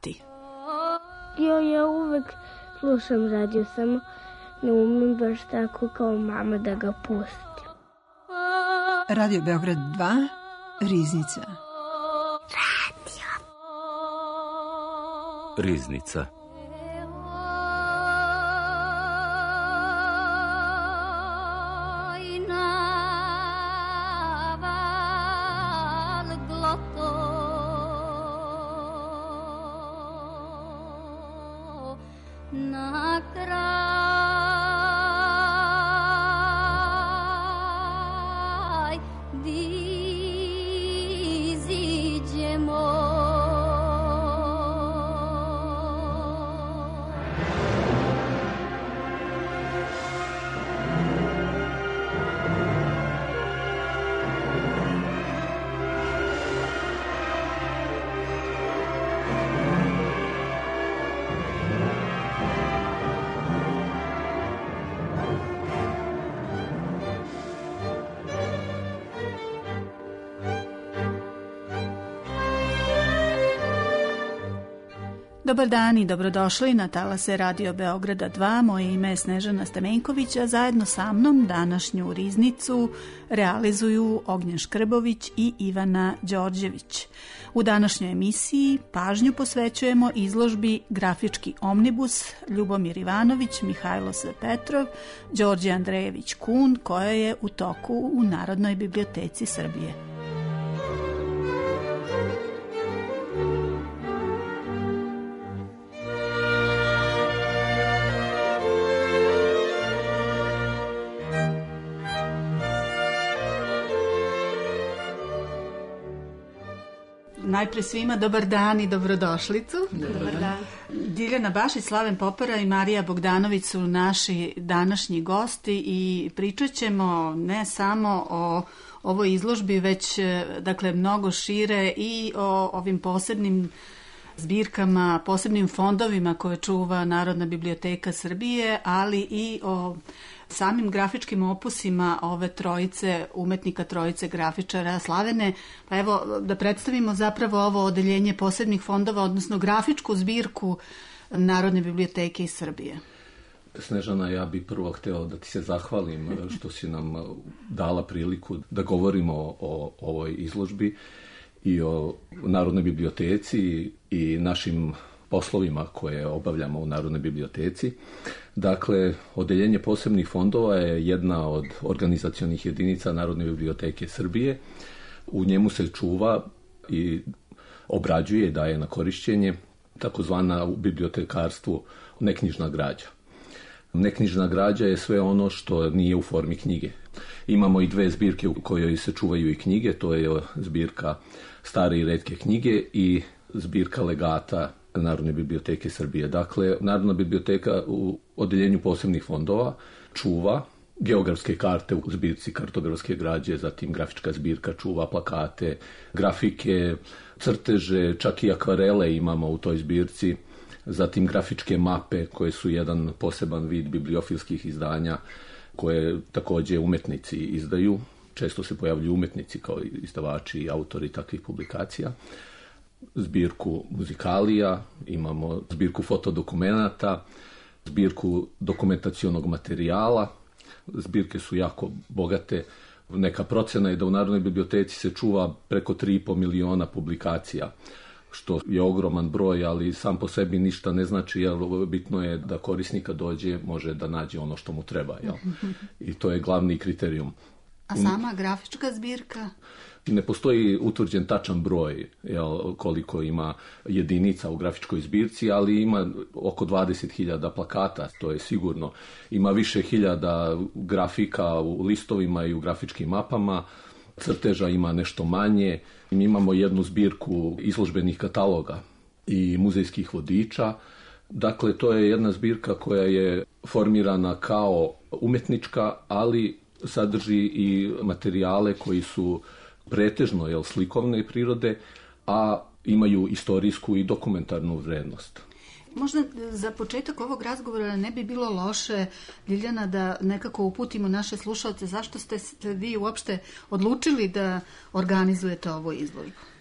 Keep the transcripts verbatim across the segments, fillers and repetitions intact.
sati. Jo, ja uvek slušam radio, samo ne umem baš tako kao mama da ga pustim. Radio Beograd dva, Riznica. Radio. Riznica. Dobar dan i dobrodošli na talase Radio Beograda dva. Moje ime je Snežana Stamenković, a zajedno sa mnom današnju Riznicu realizuju Ognjen Škrbović i Ivana Đorđević. U današnjoj emisiji pažnju posvećujemo izložbi Grafički omnibus Ljubomir Ivanović, Mihajlo S. Petrov, Đorđe Andrejević Kun, koja je u toku u Narodnoj biblioteci Srbije. Najpre svima dobar dan i dobrodošlicu. Dobar dan. Diljana Bašić, Slaven Popara i Marija Bogdanović su naši današnji gosti i pričat ćemo ne samo o ovoj izložbi, već dakle mnogo šire i o ovim posebnim zbirkama, posebnim fondovima koje čuva Narodna biblioteka Srbije, ali i o samim grafičkim opusima ove trojice umetnika, trojice grafičara. Slavene, pa evo da predstavimo zapravo ovo odeljenje posebnih fondova, odnosno grafičku zbirku Narodne biblioteke iz Srbije. Snežana, ja bih prvo hteo da ti se zahvalim što si nam dala priliku da govorimo o, o ovoj izložbi i o Narodnoj biblioteci i našim poslovima koje obavljamo u Narodnoj biblioteci. Dakle, odeljenje posebnih fondova je jedna od organizacionih jedinica Narodne biblioteke Srbije. U njemu se čuva i obrađuje i daje na korišćenje takozvana u bibliotekarstvu neknjižna građa. Neknjižna građa je sve ono što nije u formi knjige. Imamo i dve zbirke u kojoj se čuvaju i knjige, to je zbirka Stare i retke knjige i zbirka legata Narodne biblioteke Srbije. Dakle, Narodna biblioteka u odeljenju posebnih fondova čuva geografske karte u zbirci kartografske građe, zatim grafička zbirka čuva plakate, grafike, crteže, čak i akvarele imamo u toj zbirci, zatim grafičke mape koje su jedan poseban vid bibliofilskih izdanja koje takođe umetnici izdaju. Često se pojavljuju umetnici kao izdavači i autori takvih publikacija. Zbirku muzikalija, imamo zbirku fotodokumenata, zbirku dokumentacionog materijala. Zbirke su jako bogate. Neka procena je da u Narodnoj biblioteci se čuva preko tri i po miliona publikacija, što je ogroman broj, ali sam po sebi ništa ne znači, jer bitno je da korisnika dođe, može da nađe ono što mu treba. Jel? I to je glavni kriterijum. A sama grafička zbirka? Ne postoji utvrđen tačan broj, jel, koliko ima jedinica u grafičkoj zbirci, ali ima oko dvadeset hiljada plakata, to je sigurno. Ima više hiljada grafika u listovima i u grafičkim mapama, crteža ima nešto manje. Mi imamo jednu zbirku izložbenih kataloga i muzejskih vodiča. Dakle, to je jedna zbirka koja je formirana kao umetnička, ali sadrži i materijale koji su pretežno jel, slikovne prirode, a imaju istorijsku i dokumentarnu vrednost. Možda za početak ovog razgovora ne bi bilo loše, Ljiljana, da nekako uputimo naše slušalce zašto ste vi uopšte odlučili da organizujete ovu izložbu?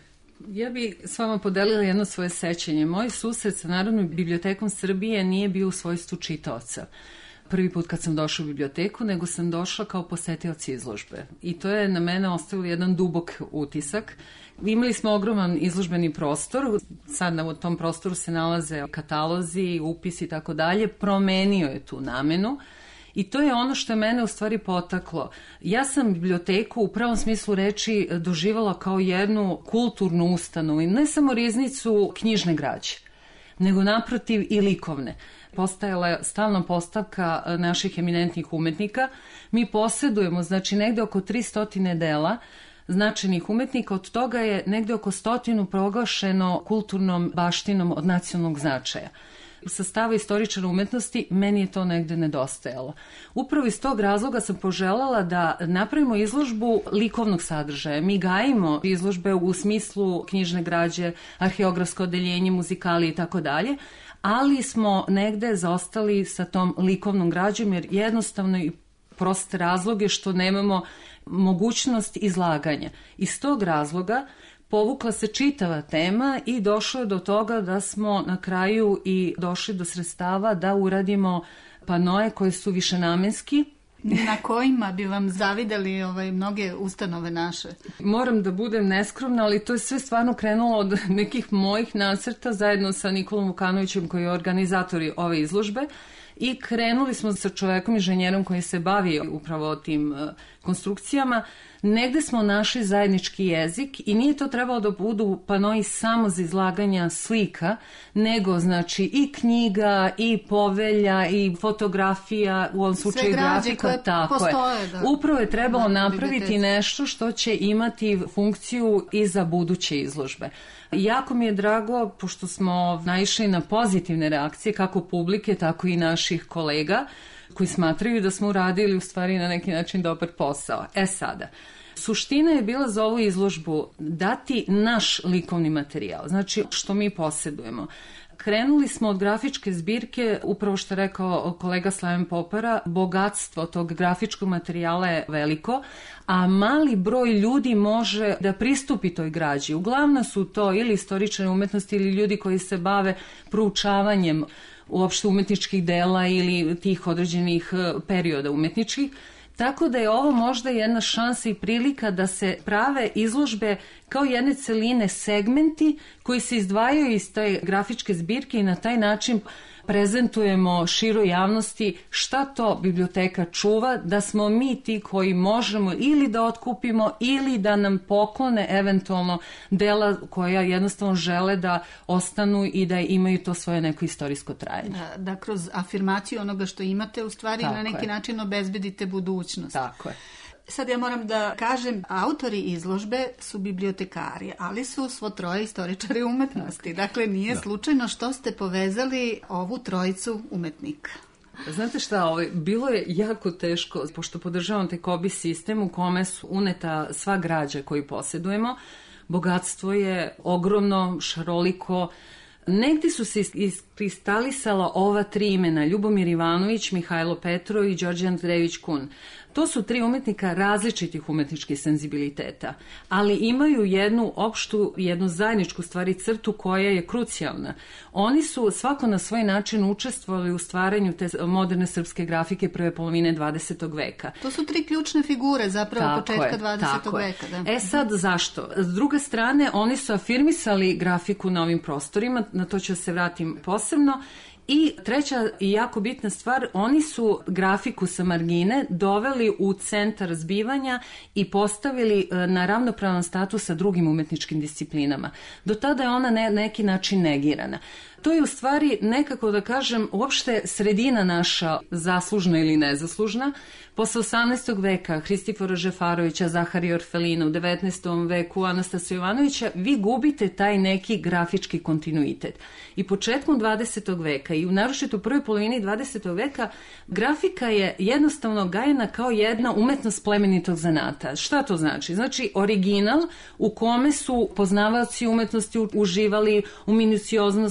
Ja bih s vama podelila jedno svoje sećanje. Moj susret sa Narodnom bibliotekom Srbije nije bio u svojstvu čitaoca prvi put kad sam došla u biblioteku, nego sam došla kao posetioc izložbe. I to je na mene ostavilo jedan dubok utisak. Imali smo ogroman izložbeni prostor, sad na tom prostoru se nalaze katalozi, upisi i tako dalje, promenio je tu namenu. I to je ono što je mene u stvari potaklo. Ja sam biblioteku u pravom smislu reči doživala kao jednu kulturnu ustanovu i ne samo riznicu knjižne građe, nego naprotiv i likovne. Postajala je stalna postavka naših eminentnih umetnika. Mi posjedujemo, znači, negde oko tristo dela značajnih umetnika, od toga je negde oko stotinu proglašeno kulturnom baštinom od nacionalnog značaja. Sa stava istoričara umetnosti meni je to negde nedostajalo. Upravo iz tog razloga sam poželjela da napravimo izložbu likovnog sadržaja. Mi gajimo izložbe u smislu knjižne građe, arheografsko odeljenje, muzikali i tako dalje, ali smo negde zaostali sa tom likovnom građom jer jednostavno i prost razlog je što nemamo mogućnost izlaganja. Iz tog razloga povukla se čitava tema i došlo je do toga da smo na kraju i došli do sredstava da uradimo panoe koje su višenamenski. Na kojima bi vam zavidali ovaj, mnoge ustanove naše? Moram da budem neskromna, ali to je sve stvarno krenulo od nekih mojih nacrta zajedno sa Nikolom Vukanovićem koji je organizator ove izložbe. I krenuli smo sa čovekom inženjerom koji se bavi upravo tim uh, konstrukcijama. Negde smo našli zajednički jezik i nije to trebalo da budu panoi samo za izlaganja slika, nego znači i knjiga, i povelja, i fotografija, u ovom slučaju grafika. Tako postoje, je. Da. Upravo je trebalo da, napraviti nešto što će imati funkciju i za buduće izložbe. Jako mi je drago, pošto smo naišli na pozitivne reakcije, kako publike, tako i naših kolega, koji smatraju da smo uradili u stvari na neki način dobar posao. E sada, suština je bila za ovu izložbu dati naš likovni materijal, znači što mi posjedujemo. Krenuli smo od grafičke zbirke, upravo što je rekao kolega Slaven Popara, bogatstvo tog grafičkog materijala je veliko, a mali broj ljudi može da pristupi toj građi. Uglavnom su to ili istoričari umetnosti ili ljudi koji se bave proučavanjem uopšte umetničkih dela ili tih određenih perioda umetničkih. Tako da je ovo možda jedna šansa i prilika da se prave izložbe kao jedne celine, segmenti koji se izdvajaju iz te grafičke zbirke i na taj način prezentujemo široj javnosti šta to biblioteka čuva, da smo mi ti koji možemo ili da otkupimo ili da nam poklone eventualno dela koja jednostavno žele da ostanu i da imaju to svoje neko istorijsko trajanje. Da, da kroz afirmaciju onoga što imate u stvari tako na neki je. način obezbedite budućnost. Tako je. Sad ja moram da kažem, autori izložbe su bibliotekari, ali su svo troje istoričari umetnosti. Dakle, nije da. slučajno što ste povezali ovu trojicu umetnika. Znate šta, ovaj, bilo je jako teško, pošto podržavam taj Kobi sistem u kome su uneta sva građa koju posjedujemo. Bogatstvo je ogromno, šaroliko. Negdje su se iskristalisala ova tri imena, Ljubomir Ivanović, Mihajlo Petrov i Đorđe Andrejević Kun. To su tri umetnika različitih umetničkih senzibiliteta, ali imaju jednu opštu, jednu zajedničku stvari crtu koja je krucijalna. Oni su svako na svoj način učestvovali u stvaranju te moderne srpske grafike prve polovine dvadesetog veka. To su tri ključne figure zapravo tako početka je, dvadesetog veka. Da. E sad zašto? S druge strane, oni su afirmisali grafiku na ovim prostorima, na to ću se vratim posebno. I treća i jako bitna stvar, oni su grafiku sa margine doveli u centar zbivanja i postavili na ravnopravan status sa drugim umetničkim disciplinama. Do tada je ona na neki način negirana. To je u stvari nekako da kažem uopšte sredina naša, zaslužna ili nezaslužna. Posle osamnaestog veka Hristifora Žefarovića, Zaharija Orfelina, u devetnaestom veku Anastasija Jovanovića, vi gubite taj neki grafički kontinuitet. I početkom dvadesetog veka i u naročito u prvoj polovini dvadesetog veka grafika je jednostavno gajena kao jedna umetnost plemenitog zanata. Šta to znači? Znači original u kome su poznavaoci umetnosti uživali u minucioznosti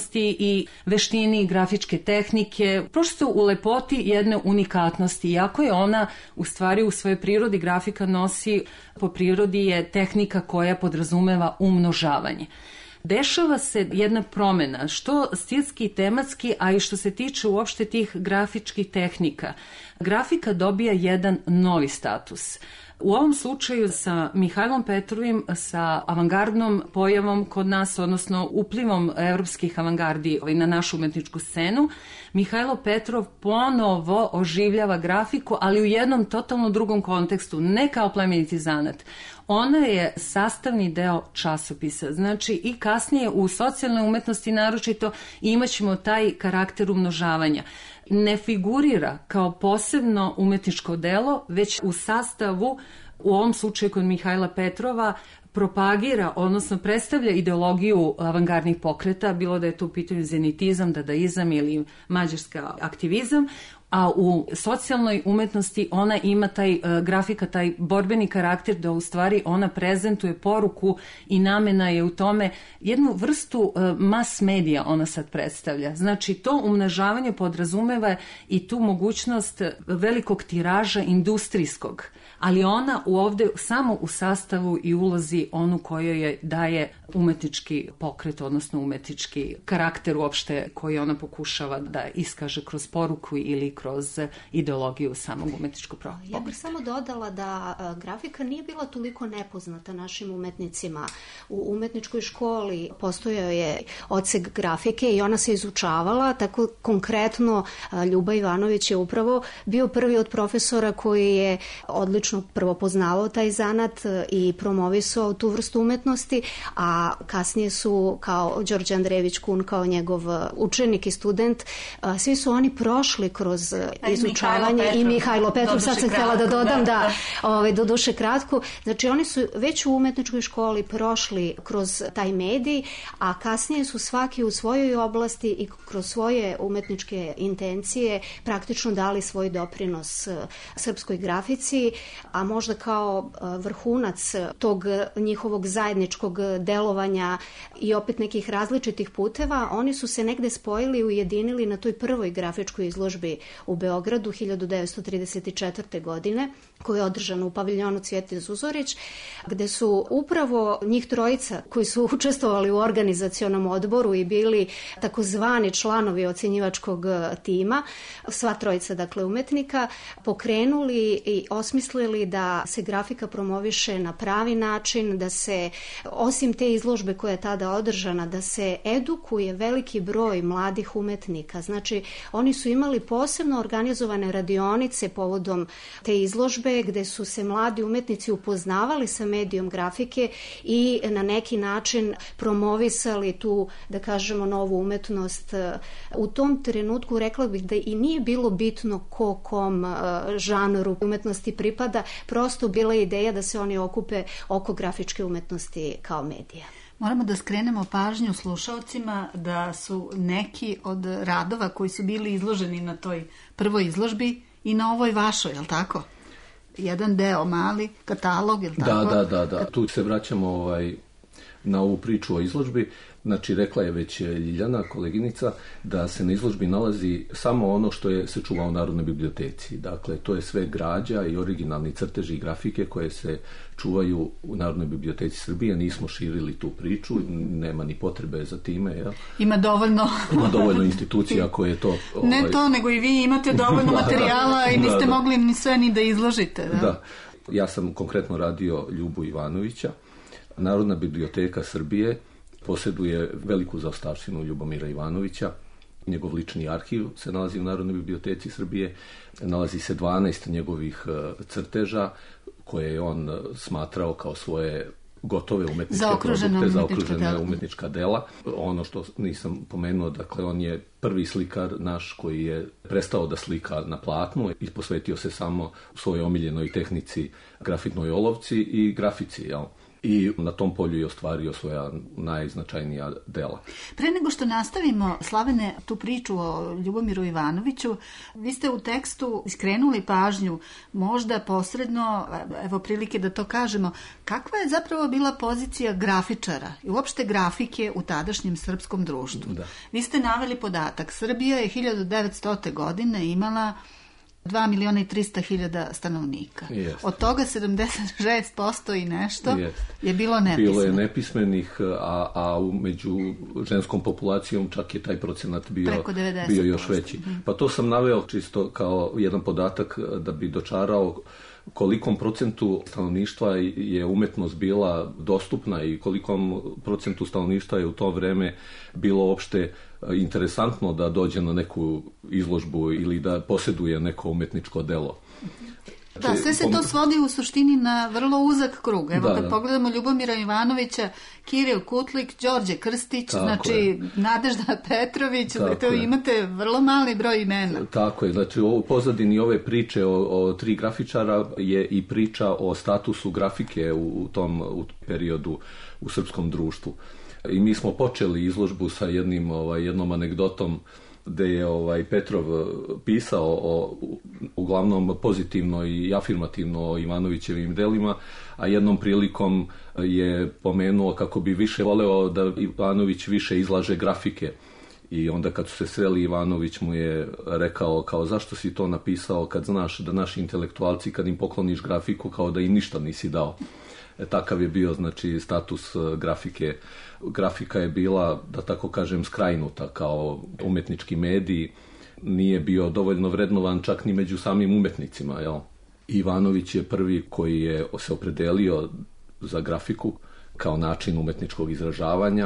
i veštini grafičke tehnike, prosto u lepoti jedne unikatnosti, iako je ona u stvari u svojoj prirodi grafika nosi, po prirodi je tehnika koja podrazumeva umnožavanje. Dešava se jedna promena, što stilski i tematski, a i što se tiče uopšte tih grafičkih tehnika. Grafika dobija jedan novi status. U ovom slučaju sa Mihajlom Petrovim, sa avangardnom pojavom kod nas, odnosno uplivom evropskih avangardi na našu umetničku scenu, Mihajlo Petrov ponovo oživljava grafiku, ali u jednom totalno drugom kontekstu, ne kao plemeniti zanat. Ona je sastavni deo časopisa, znači i kasnije u socijalnoj umetnosti naročito imaćemo taj karakter umnožavanja. Ne figurira kao posebno umetničko delo, već u sastavu, u ovom slučaju kod Mihajla Petrova, propagira, odnosno predstavlja ideologiju avangardnih pokreta, bilo da je to u pitanju zenitizam, dadaizam ili mađarski aktivizam, a u socijalnoj umetnosti ona ima taj grafika, taj borbeni karakter da u stvari ona prezentuje poruku i namena je u tome jednu vrstu mas medija ona sad predstavlja. Znači to umnožavanje podrazumeva i tu mogućnost velikog tiraža industrijskog, ali ona ovde samo u sastavu i ulozi onu kojoj je daje umetnički pokret, odnosno umetnički karakter uopšte koji ona pokušava da iskaže kroz poruku ili kroz ideologiju samog umetničkog pokreta. Ja bih samo dodala da grafika nije bila toliko nepoznata našim umetnicima. U umetničkoj školi postojao je odsek grafike i ona se izučavala, tako konkretno Ljuba Ivanović je upravo bio prvi od profesora koji je odlično prvo poznavao taj zanat i promovisao tu vrstu umetnosti, a kasnije su kao Đorđe Andrejević Kun, kao njegov učenik i student, svi su oni prošli kroz izučavanje i Mihajlo Petrov, sad sam htjela da dodam da, ovaj, do duše kratko, znači oni su već u umetničkoj školi prošli kroz taj medij, a kasnije su svaki u svojoj oblasti i kroz svoje umetničke intencije praktično dali svoj doprinos srpskoj grafici, a možda kao vrhunac tog njihovog zajedničkog delovanja i opet nekih različitih puteva, oni su se negde spojili i ujedinili na toj prvoj grafičkoj izložbi u Beogradu hiljadu devetsto trideset četvrte. godine, koja je održana u paviljonu Cvjete Zuzorić, gde su upravo njih trojica koji su učestvovali u organizacionom odboru i bili takozvani članovi ocenjivačkog tima, sva trojica dakle umetnika, pokrenuli i osmislili da se grafika promoviše na pravi način, da se osim te izložbe koja je tada održana, da se edukuje veliki broj mladih umetnika. Znači oni su imali posebno organizovane radionice povodom te izložbe gde su se mladi umetnici upoznavali sa medijom grafike i na neki način promovisali tu, da kažemo, novu umetnost. U tom trenutku rekla bih da i nije bilo bitno ko kom žanru umetnosti pripada, prosto bila je ideja da se oni okupe oko grafičke umetnosti kao medija. Moramo da skrenemo pažnju slušaocima da su neki od radova koji su bili izloženi na toj prvoj izložbi i na ovoj vašoj, je li tako? Jedan deo, mali katalog, je li tako? Da, da, da, da. Tu se vraćamo ovaj, na ovu priču o izložbi. Znači, rekla je već Ljiljana, koleginica, da se na izložbi nalazi samo ono što je se čuva u Narodnoj biblioteci. Dakle, to je sve građa i originalni crteži i grafike koje se čuvaju u Narodnoj biblioteci Srbije. Nismo širili tu priču, nema ni potrebe za time. Jel? Ima dovoljno... Ima dovoljno institucija koje to... Ovaj... Ne to, nego i vi imate dovoljno materijala i niste da, da. mogli ni sve ni da izložite. Da? Da. Ja sam konkretno radio Ljubu Ivanovića. Narodna biblioteka Srbije posjeduje veliku zaostavštinu Ljubomira Ivanovića. Njegov lični arhiv se nalazi u Narodnoj biblioteci Srbije. Nalazi se dvanaest njegovih crteža koje je on smatrao kao svoje gotove umetničke produkte, zaokružene umetnička dela. Ono što nisam pomenuo, dakle, on je prvi slikar naš koji je prestao da slika na platnu i posvetio se samo svojoj omiljenoj tehnici, grafitnoj olovci i grafici, jel? i na tom polju je ostvario svoja najznačajnija dela. Pre nego što nastavimo, Slavene, tu priču o Ljubomiru Ivanoviću, vi ste u tekstu skrenuli pažnju, možda posredno, evo prilike da to kažemo, kakva je zapravo bila pozicija grafičara i uopšte grafike u tadašnjem srpskom društvu. Da. Vi ste naveli podatak, Srbija je hiljadu devetstote. godine imala dva miliona i trista hiljada stanovnika. Jest. Od toga sedamdeset šest posto i nešto Jest. je bilo nepismenih. Bilo je nepismenih, a, a među ženskom populacijom čak je taj procenat bio, bio još veći. Pa to sam naveo čisto kao jedan podatak da bi dočarao kolikom procentu stanovništva je umetnost bila dostupna i kolikom procentu stanovništva je u to vreme bilo uopšte interesantno da dođe na neku izložbu ili da posjeduje neko umetničko delo. Da, sve se to svodi u suštini na vrlo uzak krug. Evo da, kad da. pogledamo Ljubomira Ivanovića, Kiril Kutlik, Đorđe Krstić, tako znači je. Nadežda Petrović, to je. Imate vrlo mali broj imena. Tako je, znači u pozadini ove priče o, o tri grafičara je i priča o statusu grafike u, u tom u periodu u srpskom društvu. I mi smo počeli izložbu sa jednim, ovaj, jednom anegdotom gde je ovaj Petrov pisao o, uglavnom pozitivno i afirmativno o Ivanovićevim delima, a jednom prilikom je pomenuo kako bi više voleo da Ivanović više izlaže grafike. I onda kad su se sreli, Ivanović mu je rekao kao zašto si to napisao kad znaš da naši intelektualci kad im pokloniš grafiku kao da im ništa nisi dao. E, takav je bio znači status grafike. Grafika je bila, da tako kažem, skrajnuta kao umetnički medij, nije bio dovoljno vrednovan čak ni među samim umetnicima. Jel? Ivanović je prvi koji je se opredelio za grafiku kao način umetničkog izražavanja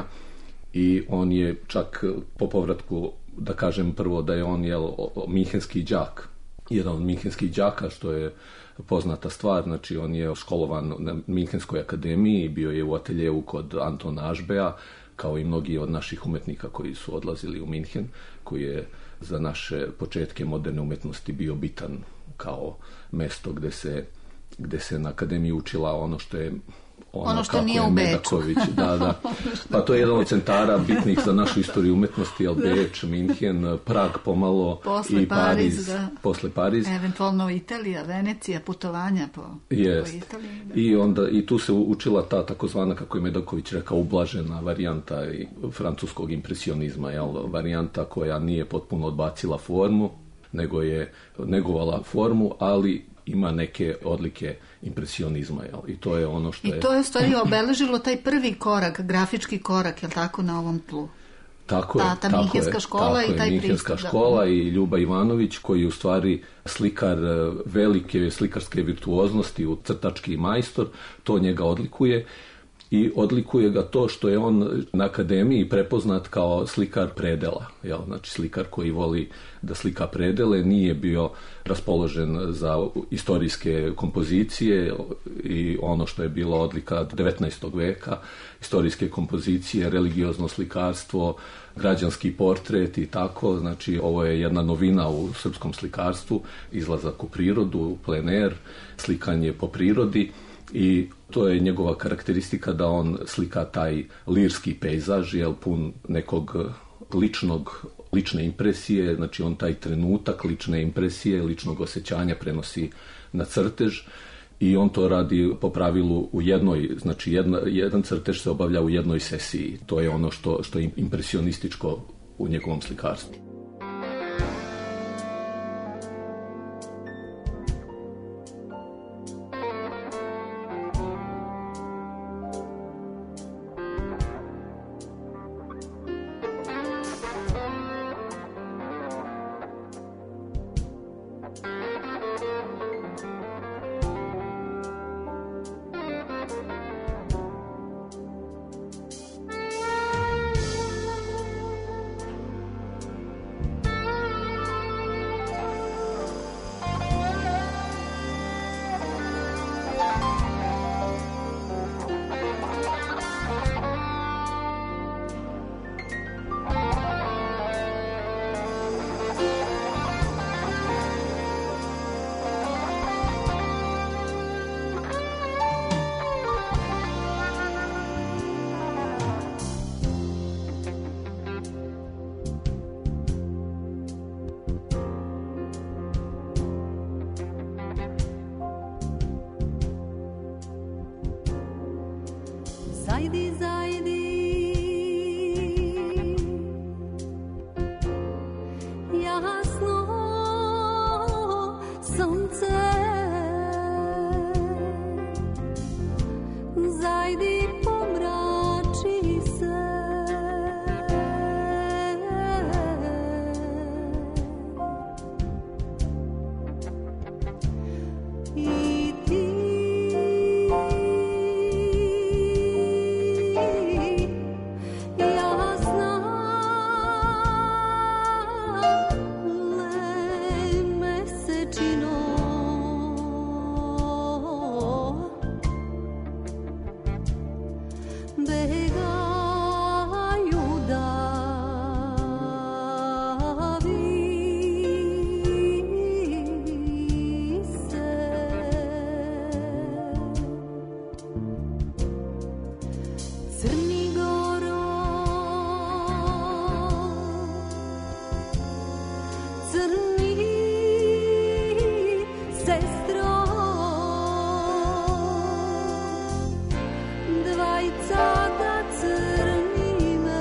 i on je čak po povratku, da kažem prvo da je on jel, minhenski đak, jedan od minhenskih đaka, što je poznata stvar, znači on je školovan na Minhenskoj akademiji, bio je u ateljevu kod Antona Ašbea, kao i mnogi od naših umetnika koji su odlazili u Minhen, koji je za naše početke moderne umetnosti bio bitan kao mesto gde se, gde se na akademiji učila ono što je Ono, ono što nije u Beču. Da, da. Pa to je jedan od centara bitnih za našu istoriju umetnosti, jel, Beč, Minhen, Prag pomalo posle i Pariz. Pariz da. Posle Pariz. Eventualno Italija, Venecija, putovanja po, yes. po Italiji. Da. I, onda, I tu se učila ta takozvana, kako je Medaković rekao, ublažena varijanta francuskog impresionizma, jel, varijanta koja nije potpuno odbacila formu, nego je negovala formu, ali ima neke odlike impresionizma, jel? I to je ono što je... I to je u stvari obeležilo taj prvi korak, grafički korak, jel tako, na ovom tlu? Tako ta, je. Ta Minhenska škola i taj pristup. Minhenska škola i Ljuba Ivanović, koji je u stvari slikar velike slikarske virtuoznosti, crtački majstor, to njega odlikuje. I odlikuje ga to što je on na akademiji prepoznat kao slikar predela. Jel? Znači slikar koji voli da slika predele, nije bio raspoložen za istorijske kompozicije i ono što je bilo odlika devetnaestog veka, istorijske kompozicije, religiozno slikarstvo, građanski portret i tako. Znači ovo je jedna novina u srpskom slikarstvu, izlazak u prirodu, plener, slikanje po prirodi. I to je njegova karakteristika da on slika taj lirski pejzaž, jel, pun nekog ličnog, lične impresije, znači on taj trenutak lične impresije, ličnog osjećanja prenosi na crtež i on to radi po pravilu u jednoj, znači jedna, jedan crtež se obavlja u jednoj sesiji. To je ono što, što je impresionističko u njegovom slikarstvu. zajdi, zajdi, jasno sunce, zajdi, pomrači se, i ti jasna le mesečino, begaju davi se, Crni Goro, crni sestro, dvajca da crnime,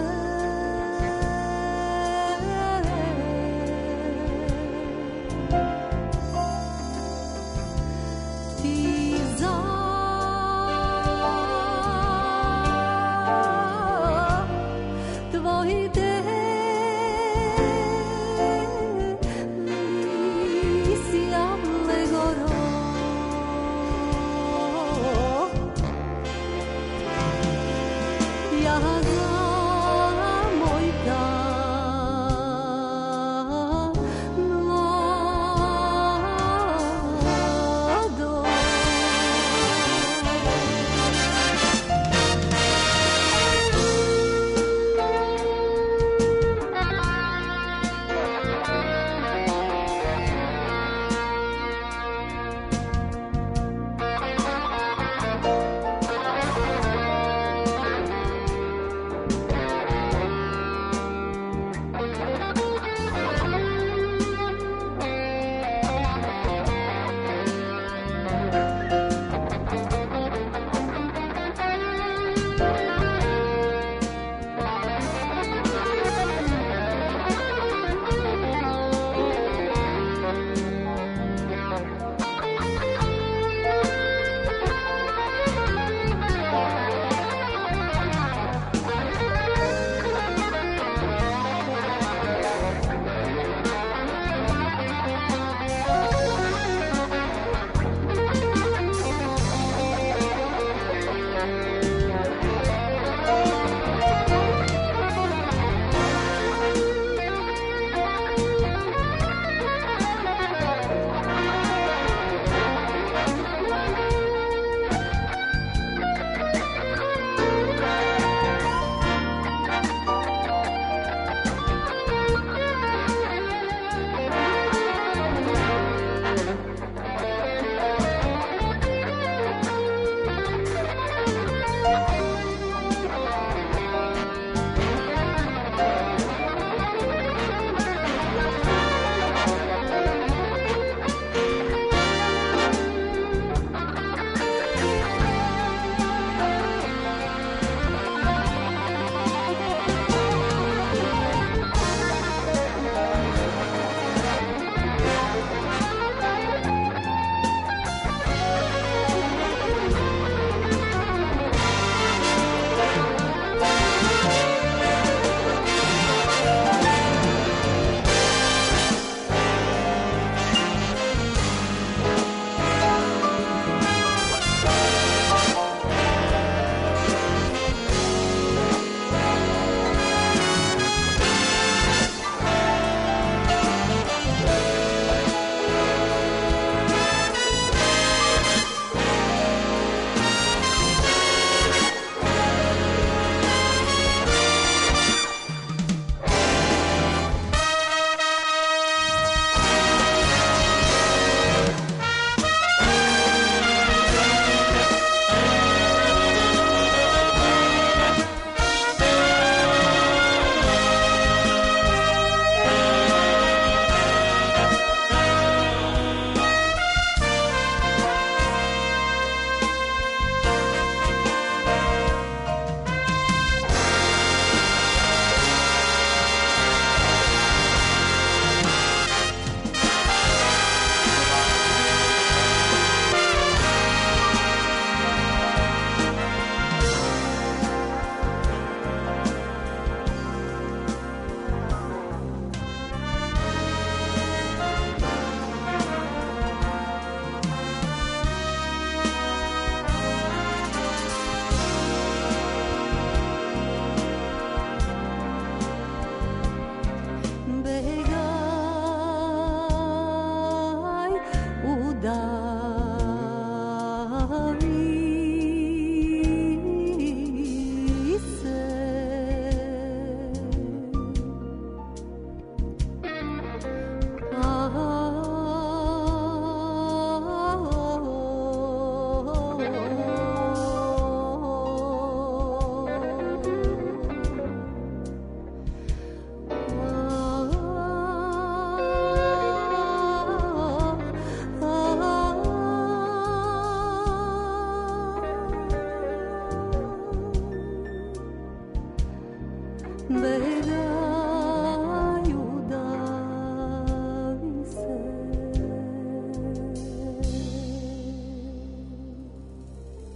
ti za tvoj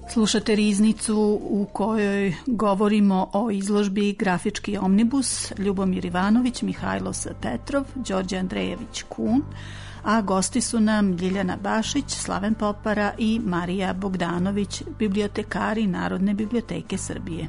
Slušate riznicu u kojoj govorimo o izložbi Grafički omnibus Ljubomir Ivanović, Mihajlo S. Petrov, Đorđe Andrejević Kun, a gosti su nam Ljiljana Bašić, Slaven Popara i Marija Bogdanović, bibliotekari Narodne biblioteke Srbije.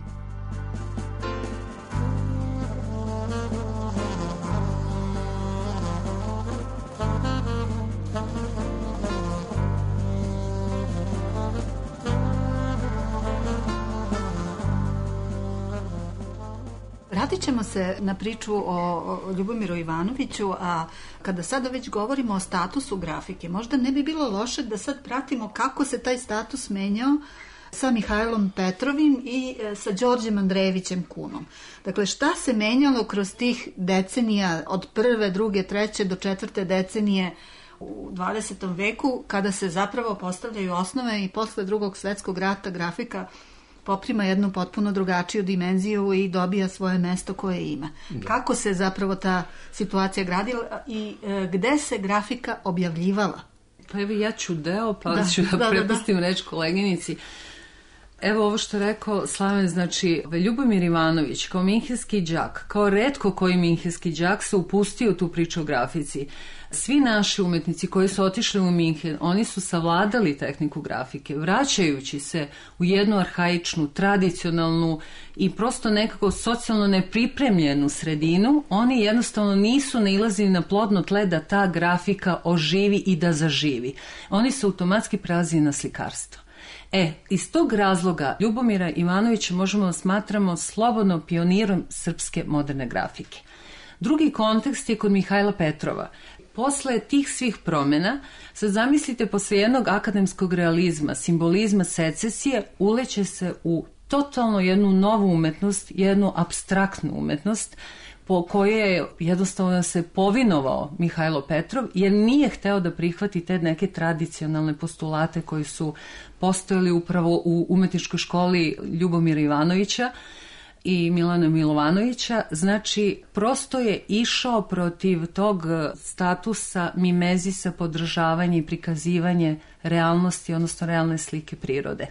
Vratit ćemo se na priču o Ljubomiru Ivanoviću, a kada sada već govorimo o statusu grafike, možda ne bi bilo loše da sad pratimo kako se taj status menjao sa Mihajlom Petrovim i sa Đorđem Andrejevićem Kunom. Dakle, šta se menjalo kroz tih decenija od prve, druge, treće do četvrte decenije u dvadesetom veku, kada se zapravo postavljaju osnove i posle drugog svetskog rata grafika poprima jednu potpuno drugačiju dimenziju i dobija svoje mesto koje ima. Da. Kako se zapravo ta situacija gradila i e, gde se grafika objavljivala? Pa evo ja ću deo, pa da, ću da, da prepustim da, da. reč koleginici. Evo ovo što je rekao Slaven, znači Ljubomir Ivanović kao minhenski đak, kao retko koji minhenski đak se upustio u tu priču o grafici. Svi naši umetnici koji su otišli u Minhen, oni su savladali tehniku grafike, vraćajući se u jednu arhaičnu, tradicionalnu i prosto nekako socijalno nepripremljenu sredinu. Oni jednostavno nisu nailazili na plodno tle da ta grafika oživi i da zaživi. Oni su automatski prelazili na slikarstvo. E, iz tog razloga Ljubomira Ivanovića možemo da smatramo slobodno pionirom srpske moderne grafike. Drugi kontekst je kod Mihajla Petrova. Posle tih svih promjena, sad zamislite, posle jednog akademskog realizma, simbolizma, secesije, uleće se u totalno jednu novu umetnost, jednu apstraktnu umetnost, po kojoj je jednostavno se povinovao Mihajlo Petrov, jer nije hteo da prihvati te neke tradicionalne postulate koji su postojali upravo u umetničkoj školi Ljubomira Ivanovića i Milana Milovanovića. Znači, prosto je išao protiv tog statusa mimezisa, podržavanja i prikazivanje realnosti, odnosno realne slike prirode.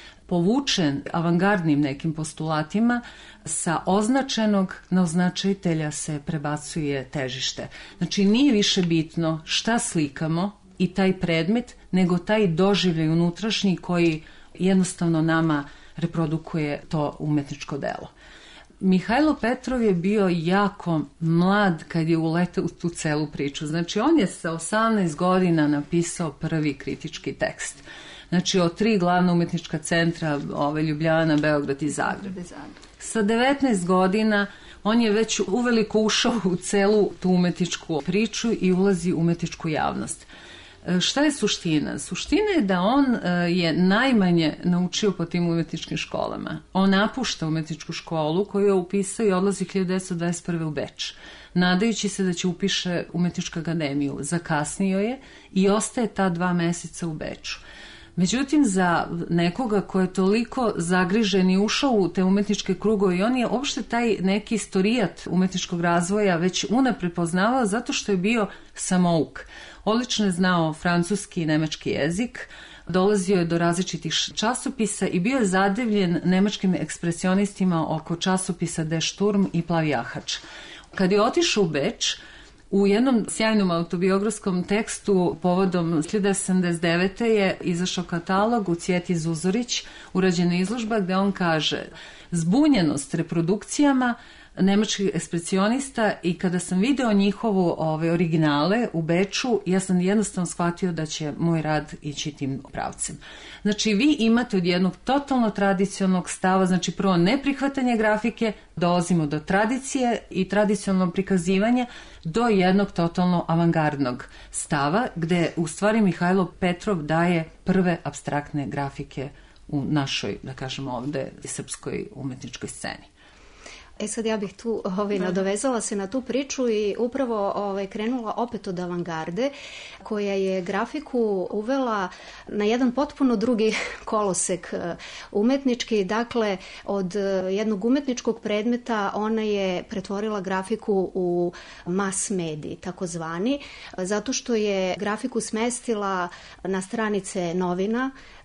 Povučen avangardnim nekim postulatima, sa označenog na označitelja se prebacuje težište. Znači, nije više bitno šta slikamo i taj predmet, nego taj doživljaj unutrašnji koji jednostavno nama reprodukuje to umetničko delo. Mihajlo Petrov je bio jako mlad kad je uletao u tu celu priču. Znači, on je sa osamnaest godina napisao prvi kritički tekst. Znači, od tri glavna umetnička centra, ove, Ljubljana, Beograd i Zagreb. Sa devetnaest godina on je već uveliko ušao u celu tu umetničku priču i ulazi u umetničku javnost. Šta je suština? Suština je da on je najmanje naučio po tim umetničkim školama. On napušta umetničku školu koju je upisao i odlazi hiljadu devetsto dvadeset prve u Beč, nadajući se da će upiše umetničku akademiju. Zakasnio je i ostaje ta dva meseca u Beču. Međutim, za nekoga ko je toliko zagrižen i ušao u te umetničke krugove, i on je uopšte taj neki istorijat umetničkog razvoja već unapred poznavao zato što je bio samouk. Odlično je znao francuski i nemački jezik, dolazio je do različitih časopisa i bio je zadivljen nemačkim ekspresionistima oko časopisa Der Sturm i Plavi jahač. Kad je otišao u Beč, u jednom sjajnom autobiografskom tekstu povodom hiljadu devetsto sedamdeset devete. je izašao katalog u Cvjeti Zuzorić, urađena izložba gde on kaže: zbunjenost reprodukcijama nemačkih ekspresionista, i kada sam video njihovu ove originale u Beču, ja sam jednostavno shvatio da će moj rad ići tim pravcem. Znači, vi imate od jednog totalno tradicionalnog stava, znači prvo neprihvatanje grafike, dolazimo do tradicije i tradicionalnog prikazivanja, do jednog totalno avangardnog stava, gde u stvari Mihajlo Petrov daje prve apstraktne grafike u našoj, da kažemo ovde, srpskoj umetničkoj sceni. E sad ja bih tu ovaj, nadovezala se na tu priču i upravo ovaj, krenula opet od avangarde, koja je grafiku uvela na jedan potpuno drugi kolosek umetnički. Dakle, od jednog umetničkog predmeta ona je pretvorila grafiku u mass mediji, takozvani, zato što je grafiku smestila na stranice novina,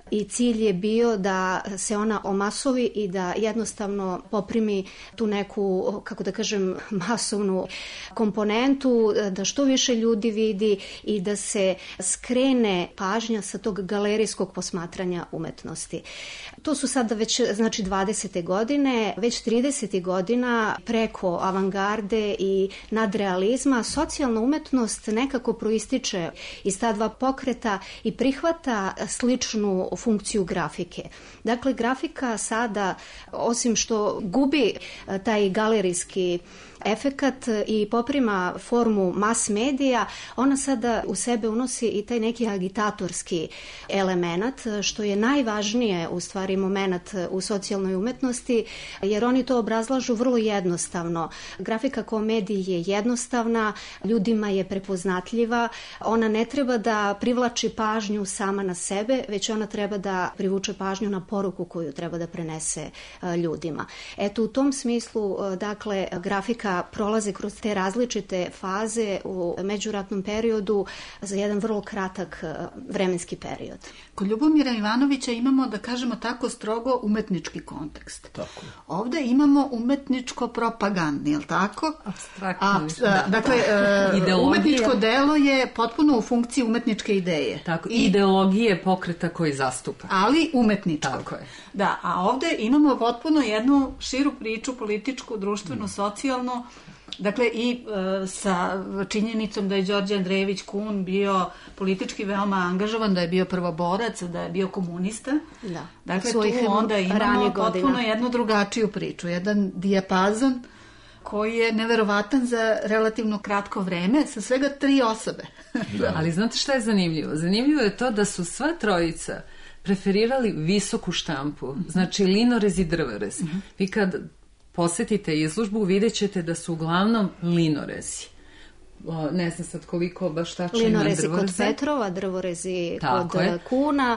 i cilj je bio da se ona omasovi i da jednostavno poprimi tu neku, kako da kažem, masovnu komponentu, da što više ljudi vidi i da se skrene pažnja sa tog galerijskog posmatranja umetnosti. To su sada već, znači, dvadesete godine, već tridesetih godina preko avangarde i nadrealizma socijalna umetnost nekako proističe iz ta dva pokreta i prihvata sličnu funkciju grafike. Dakle, grafika sada, osim što gubi taj galerijski efekat i poprima formu mas medija, ona sada u sebe unosi i taj neki agitatorski element, što je najvažnije u stvari moment u socijalnoj umetnosti, jer oni to obrazlažu vrlo jednostavno. Grafika kao medij je jednostavna, ljudima je prepoznatljiva, ona ne treba da privlači pažnju sama na sebe, već ona treba da privuče pažnju na poruku koju treba da prenese ljudima. Eto, u tom smislu, dakle, grafika prolaze kroz te različite faze u međuratnom periodu za jedan vrlo kratak vremenski period. Kod Ljubomira Ivanovića imamo, da kažemo tako, strogo umetnički kontekst. Tako. Ovde imamo umetničko-propagandni, je li tako? Apstraktni. A, da, dakle, Ideologija. Umetničko delo je potpuno u funkciji umetničke ideje. Tako, I, ideologije pokreta koji zastupa. ali umetničko. Tako je. Da, a ovde imamo potpuno jednu širu priču, političku, društvenu, socijalnu, dakle i e, sa činjenicom da je Đorđe Andrejević Kun bio politički veoma angažovan, da je bio prvoborac, da je bio komunista. Da. Dakle, Svojih tu onda imamo ranijih potpuno godina. jednu drugačiju priču, jedan dijapazon koji je neverovatan za relativno kratko vreme, sa svega tri osobe. Da. Ali znate šta je zanimljivo? Zanimljivo je to da su sva trojica preferirali visoku štampu, znači linorez i drvorez. Vi kad posetite izložbu, vidjet ćete da su uglavnom linorezi. O, ne znam sad koliko baš tačno ima Linorezi kod drvoreze. Petrova, drvorezi Tako kod je. Kuna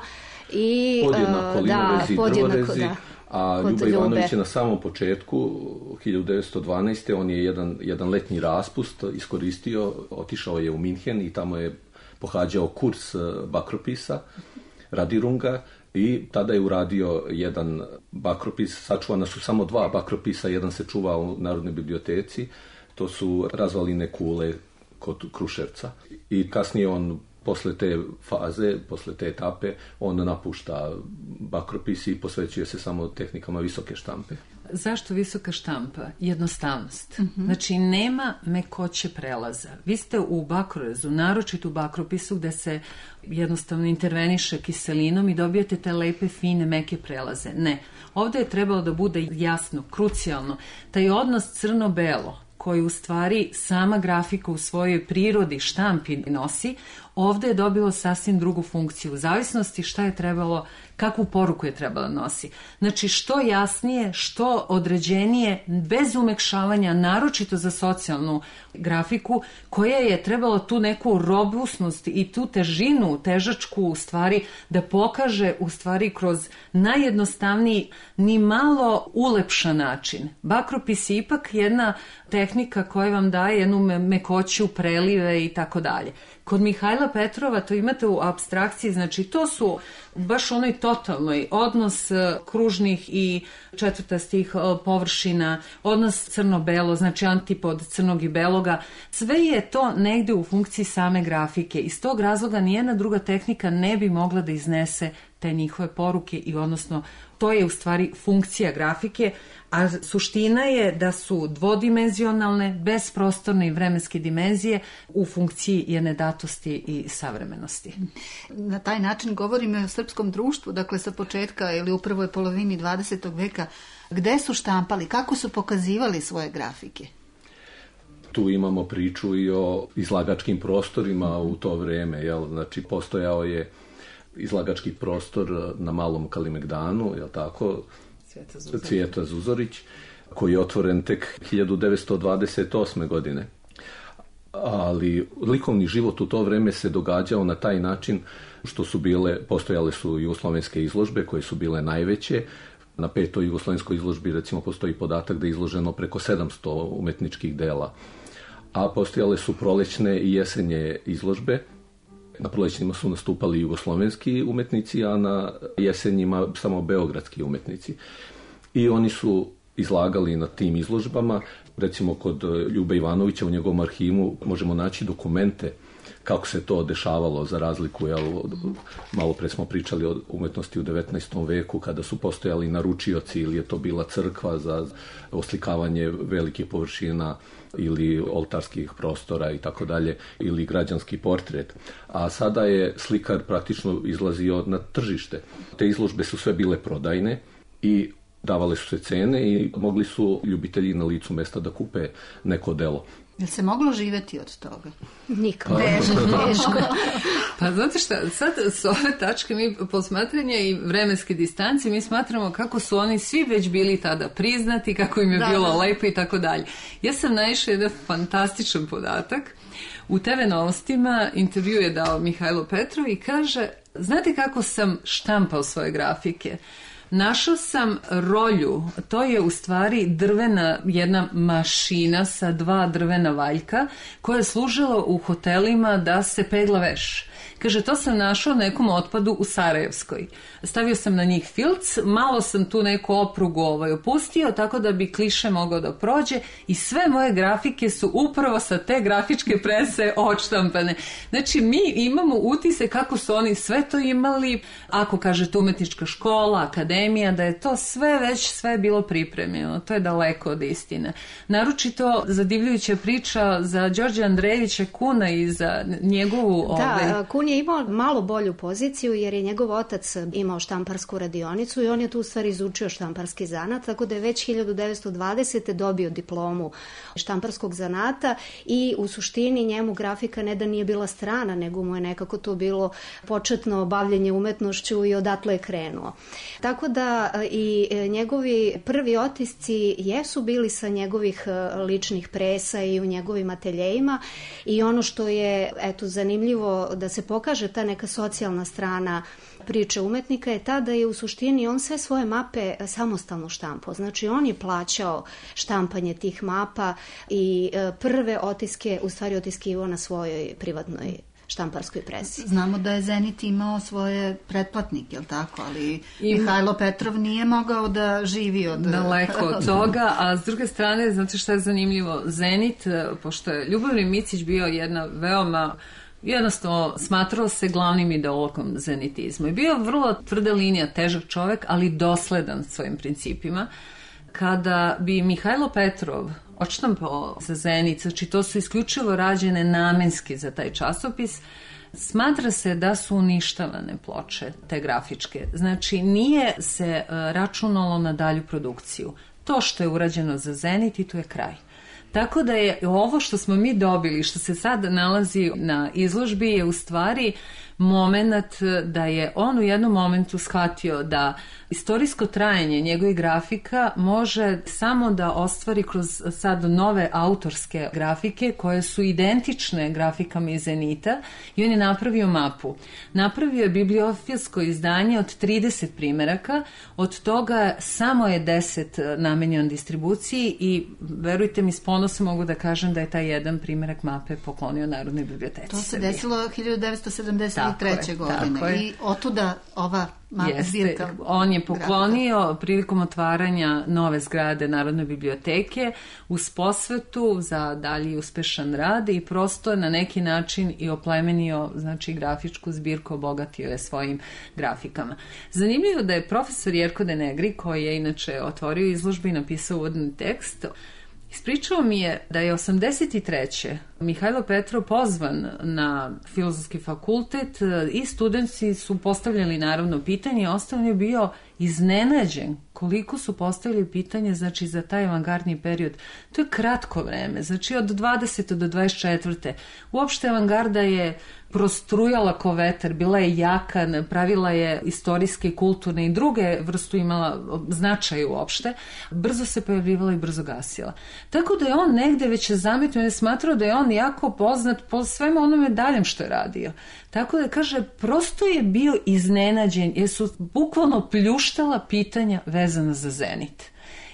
i Podjednako e, linorezi i podjednako, drvorezi, da, a kod Ljuba Ljube. Ivanović je na samom početku, hiljadu devetsto dvanaeste. on je jedan, jedan letnji raspust iskoristio, otišao je u Minhen i tamo je pohađao kurs bakropisa, Radirunga, i tada je uradio jedan bakropis, sačuvana su samo dva bakropisa, jedan se čuva u Narodnoj biblioteci, to su razvaline kule kod Kruševca. I kasnije on, posle te faze, posle te etape, on napušta bakropis i posvećuje se samo tehnikama visoke štampe. Zašto visoka štampa? Jednostavnost. Mm-hmm. Znači, nema mekoće prelaza. Vi ste u bakrorezu, naročito u bakropisu, gde se jednostavno interveniše kiselinom i dobijete te lepe, fine, meke prelaze. Ne. Ovde je trebalo da bude jasno, krucijalno, taj odnos crno-belo, koji u stvari sama grafika u svojoj prirodi štampi nosi, ovde je dobilo sasvim drugu funkciju, u zavisnosti šta je trebalo, kakvu poruku je trebalo nosi. Znači, što jasnije, što određenije, bez umekšavanja, naročito za socijalnu grafiku, koja je trebalo tu neku robustnost i tu težinu, težačku, u stvari, da pokaže, u stvari, kroz najjednostavniji, ni malo ulepšan način. Bakropis je ipak jedna tehnika koja vam daje jednu mekoću, prelive i tako dalje. Kod Mihajla Petrova to imate u apstrakciji, znači to su baš onoj totalnoj odnos kružnih i četvrtastih površina, odnos crno-belo, znači antipod crnog i beloga, sve je to negde u funkciji same grafike. Iz tog razloga nijedna druga tehnika ne bi mogla da iznese te njihove poruke i odnosno to je u stvari funkcija grafike, a suština je da su dvodimenzionalne, bez prostorne i vremenske dimenzije u funkciji jedne datosti i savremenosti. Na taj način govorimo i o srpskom društvu, dakle sa početka ili u prvoj polovini dvadesetog veka. Gde su štampali, kako su pokazivali svoje grafike? Tu imamo priču i o izlagačkim prostorima u to vreme, jel? Znači postojao je izlagački prostor na Malom Kalimegdanu, jel tako? Cvijeta Zuzorić. Cvijeta Zuzorić, koji je otvoren tek hiljadu devetsto dvadeset osme. godine. Ali likovni život u to vreme se događao na taj način što su bile, postojale su jugoslovenske izložbe koje su bile najveće. Na petoj jugoslovenskoj izložbi recimo postoji podatak da je izloženo preko sedamsto umetničkih dela. A postojale su prolećne i jesenje izložbe Na prolećnjima su nastupali jugoslovenski umetnici, a na jesenjima samo beogradski umetnici. I oni su izlagali na tim izložbama. Recimo kod Ljube Ivanovića u njegovom arhivu možemo naći dokumente kako se to dešavalo, za razliku, jel, malo pre smo pričali o umetnosti u devetnaestom veku, kada su postojali naručioci ili je to bila crkva za oslikavanje velikih površina ili oltarskih prostora i tako dalje, ili građanski portret. A sada je slikar praktično izlazio na tržište. Te izložbe su sve bile prodajne i davale su se cene i mogli su ljubitelji na licu mesta da kupe neko delo. Jel se moglo živeti od toga? Nikako. Teško, teško. Pa znate šta, sad s ove tačke mi posmatranja i vremenske distancije mi smatramo kako su oni svi već bili tada priznati, kako im je da, bilo da. lepo i tako dalje. Ja sam naišla jedan fantastičan podatak. U te ve Novostima intervju je dao Mihajlo Petrov i kaže, znate kako sam štampao svoje grafike? Našao sam rolju, to je u stvari drvena jedna mašina sa dva drvena valjka koja je služila u hotelima da se pegla veš. Kaže, to sam našao nekom otpadu u Sarajevskoj. Stavio sam na njih filc, malo sam tu neku oprugu ovaj opustio, tako da bi kliše mogao da prođe i sve moje grafike su upravo sa te grafičke prese odštampane. Znači, mi imamo utise kako su oni sve to imali, ako kažete umetnička škola, akademija, da je to sve već sve bilo pripremljeno. To je daleko od istine. Naročito zadivljujuća priča za Đorđa Andrejevića Kuna i za njegovu... Da, ovaj... Kun je imao malo bolju poziciju jer je njegov otac imao štamparsku radionicu i on je tu u stvari izučio štamparski zanat, tako da je već hiljadu devetsto dvadesete dobio diplomu štamparskog zanata i u suštini njemu grafika ne da nije bila strana, nego mu je nekako to bilo početno bavljenje umetnošću i odatle je krenuo. Tako da i njegovi prvi otisci jesu bili sa njegovih ličnih presa i u njegovim ateljejima i ono što je eto zanimljivo da se pokaže ta neka socijalna strana priče umetnika je ta da je u suštini on sve svoje mape samostalno štampao. Znači on je plaćao štampanje tih mapa i prve otiske u stvari otiskivao na svojoj privatnoj štamparskoj presi. Znamo da je Zenit imao svoje pretplatnike, jel tako? Ali I... Mihajlo Petrov nije mogao da živi od... Daleko od toga, a s druge strane, znate šta je zanimljivo? Zenit, pošto je Ljubomir Micić bio jedna veoma jednostavno smatrao se glavnim ideologom zenitizma. I bio vrlo tvrda linija, težak čovjek, ali dosledan svojim principima. Kada bi Mihajlo Petrov odštampao za Zenit, znači to su isključivo rađene namenski za taj časopis, smatra se da su uništavane ploče, te grafičke. Znači nije se računalo na dalju produkciju. To što je urađeno za Zenit i tu je kraj. Tako da je ovo što smo mi dobili, što se sad nalazi na izložbi, je u stvari moment da je on u jednom momentu shvatio da istorijsko trajanje njegovih grafika može samo da ostvari kroz sad nove autorske grafike koje su identične grafikama iz Zenita i on je napravio mapu. Napravio je bibliofilsko izdanje od trideset primeraka, od toga samo je deset namenjeno distribuciji i verujte mi, s ponosom mogu da kažem da je taj jedan primerak mape poklonio Narodnoj biblioteci. To se desilo hiljadu devetsto sedamdeset treće godine i otuda ova mapa zbirka. On je poklonio grafika prilikom otvaranja nove zgrade Narodne biblioteke uz posvetu za dalji uspešan rad i prosto na neki način i oplemenio, znači, grafičku zbirku, obogatio je svojim grafikama. Zanimljivo da je profesor Jerko De Negri, koji je inače otvorio izložbu i napisao uvodni tekst, ispričao mi je da je osamdeset treće Mihajlo Petrov pozvan na Filozofski fakultet i studenti su postavljali naravno pitanje, ostalo je bio iznenađen koliko su postavili pitanje, znači, za taj avangardni period. To je kratko vreme, znači od dvadesete do dvadeset četvrte Uopšte avangarda je prostrujala ko vetar, bila je jaka, pravila je istorijske, kulturne i druge vrstu imala značaj uopšte, brzo se pojavljivala i brzo gasila. Tako da je on negde već zametno, on je smatrao da je on jako poznat po svemu onome daljem što je radio. Tako da kaže, prosto je bio iznenađen jer su bukvalno pljuštala pitanja vezana za Zenit.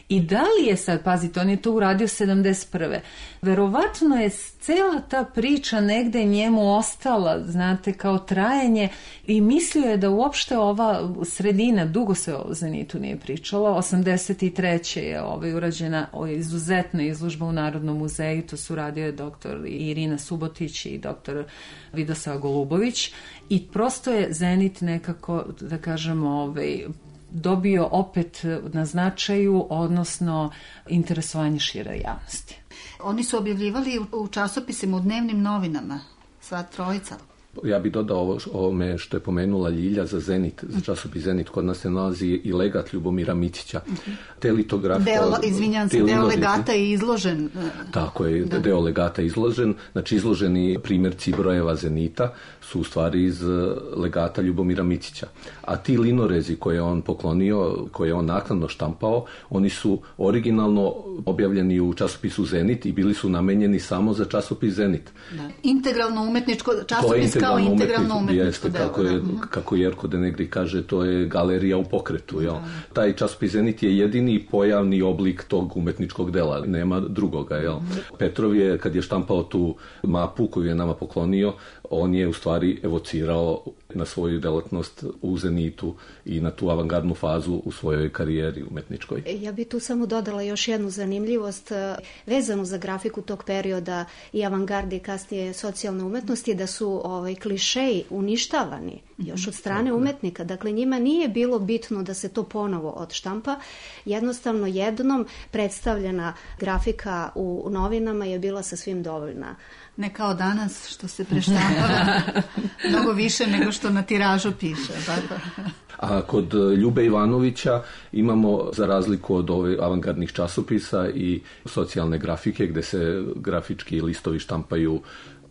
I da li je sad, pazite, on je to uradio sedamdeset prve. Verovatno je cela ta priča negde njemu ostala, znate, kao trajanje i mislio je da uopšte ova sredina, dugo se o Zenitu nije pričala, osamdeset treće je ovaj urađena izuzetna izložba u Narodnom muzeju, to su radio je doktor Irina Subotić i doktor Vidosav Golubović i prosto je Zenit nekako, da kažemo, ovaj, dobio opet na značaju, odnosno interesovanje šire javnosti. Oni su objavljivali u časopisima, u dnevnim novinama, sva trojica. Ja bih dodao ovo, ovome što je pomenula Ljilja za Zenit, za časopis Zenit, kod nas se nalazi i legat Ljubomira Micića. Te litografije... Deo, izvinjam se, deo legata je izložen. Tako je, da. Deo legata je izložen. Znači, izloženi primjerci brojeva Zenita su u stvari iz legata Ljubomira Micića. A ti linorezi koje je on poklonio, koje je on naknadno štampao, oni su originalno objavljeni u časopisu Zenit i bili su namenjeni samo za časopis Zenit. Da. Integralno umetničko, časopis kao integralno umetničko jeste, delo. kako, je, kako Jerko Denegri kaže, to je galerija u pokretu. Jel? Taj časopis Zenit je jedini pojavni oblik tog umetničkog dela, nema drugoga. Jel? Petrov je, kad je štampao tu mapu koju je nama poklonio, on je u stvari evocirao na svoju delatnost u Zenitu i na tu avangardnu fazu u svojoj karijeri umetničkoj. Ja bih tu samo dodala još jednu zanimljivost vezanu za grafiku tog perioda i avangarde i kasnije socijalne umetnosti, da su ovaj, klišeji uništavani još od strane umetnika. Dakle, njima nije bilo bitno da se to ponovo odštampa. Jednostavno, jednom predstavljena grafika u novinama je bila sasvim dovoljna. Ne kao danas što se preštampava mnogo više nego što na tiražu piše. Tako. A kod Ljube Ivanovića imamo, za razliku od ove avangardnih časopisa i socijalne grafike, gde se grafički listovi štampaju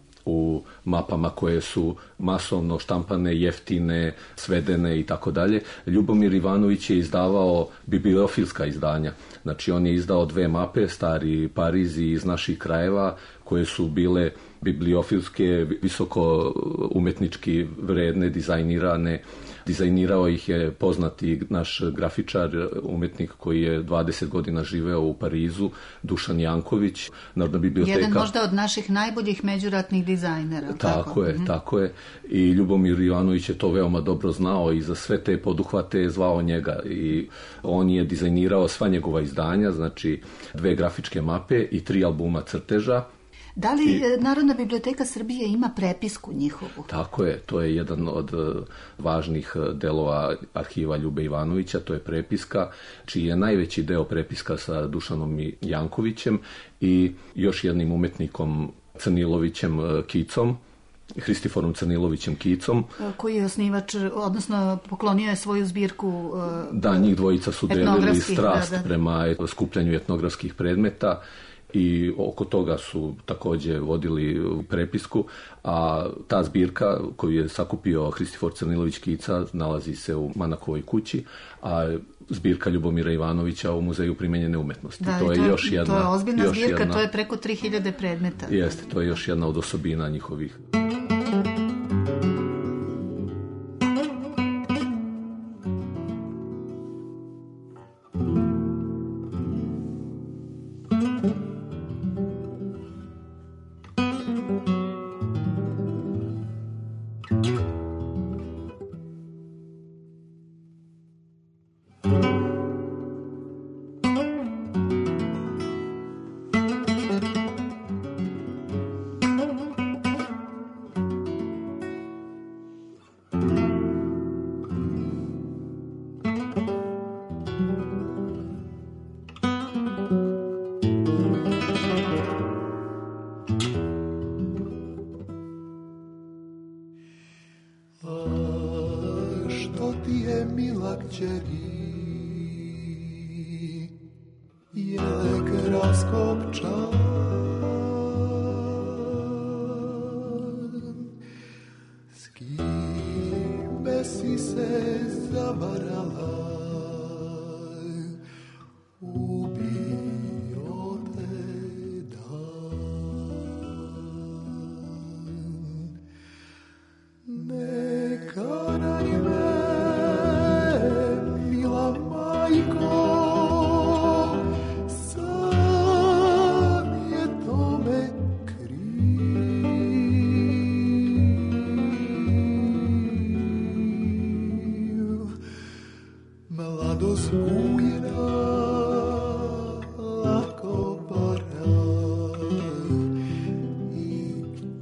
u mapama koje su masovno štampane, jeftine, svedene i tako dalje. Ljubomir Ivanović je izdavao bibliofilska izdanja. Znači, on je izdao dve mape, Stari Pariz i Iz naših krajeva, koje su bile bibliofilske, visoko umetnički vredne, dizajnirane. Dizajnirao ih je poznati naš grafičar, umetnik koji je dvadeset godina živeo u Parizu, Dušan Janković. Narodna biblioteka... Jedan možda od naših najboljih međuratnih dizajnera. Tako, tako je, mm-hmm. tako je. I Ljubomir Ivanović je to veoma dobro znao i za sve te poduhvate je zvao njega. I on je dizajnirao sva njegova izdanja, znači dve grafičke mape i tri albuma crteža. Da li I, Narodna biblioteka Srbije ima prepisku njihovu? Tako je, to je jedan od važnih delova arhiva Ljube Ivanovića, to je prepiska, čiji je najveći deo prepiska sa Dušanom Jankovićem i još jednim umetnikom Crnilovićem Kicom, Hristiforom Crnilovićem Kicom. Koji je osnivač, odnosno poklonio je svoju zbirku Da, njih dvojica su delili strast da, da. prema skupljanju etnografskih predmeta i oko toga su također vodili prepisku, a ta zbirka koju je sakupio Hristifor Crnilović Kica nalazi se u Manakovoj kući, a zbirka Ljubomira Ivanovića u Muzeju primenjene umetnosti. Da, to je to, još jedna, to je ozbiljna još zbirka, jedna, to je preko tri hiljade predmeta. Jeste, to je još jedna od osobina njihovih.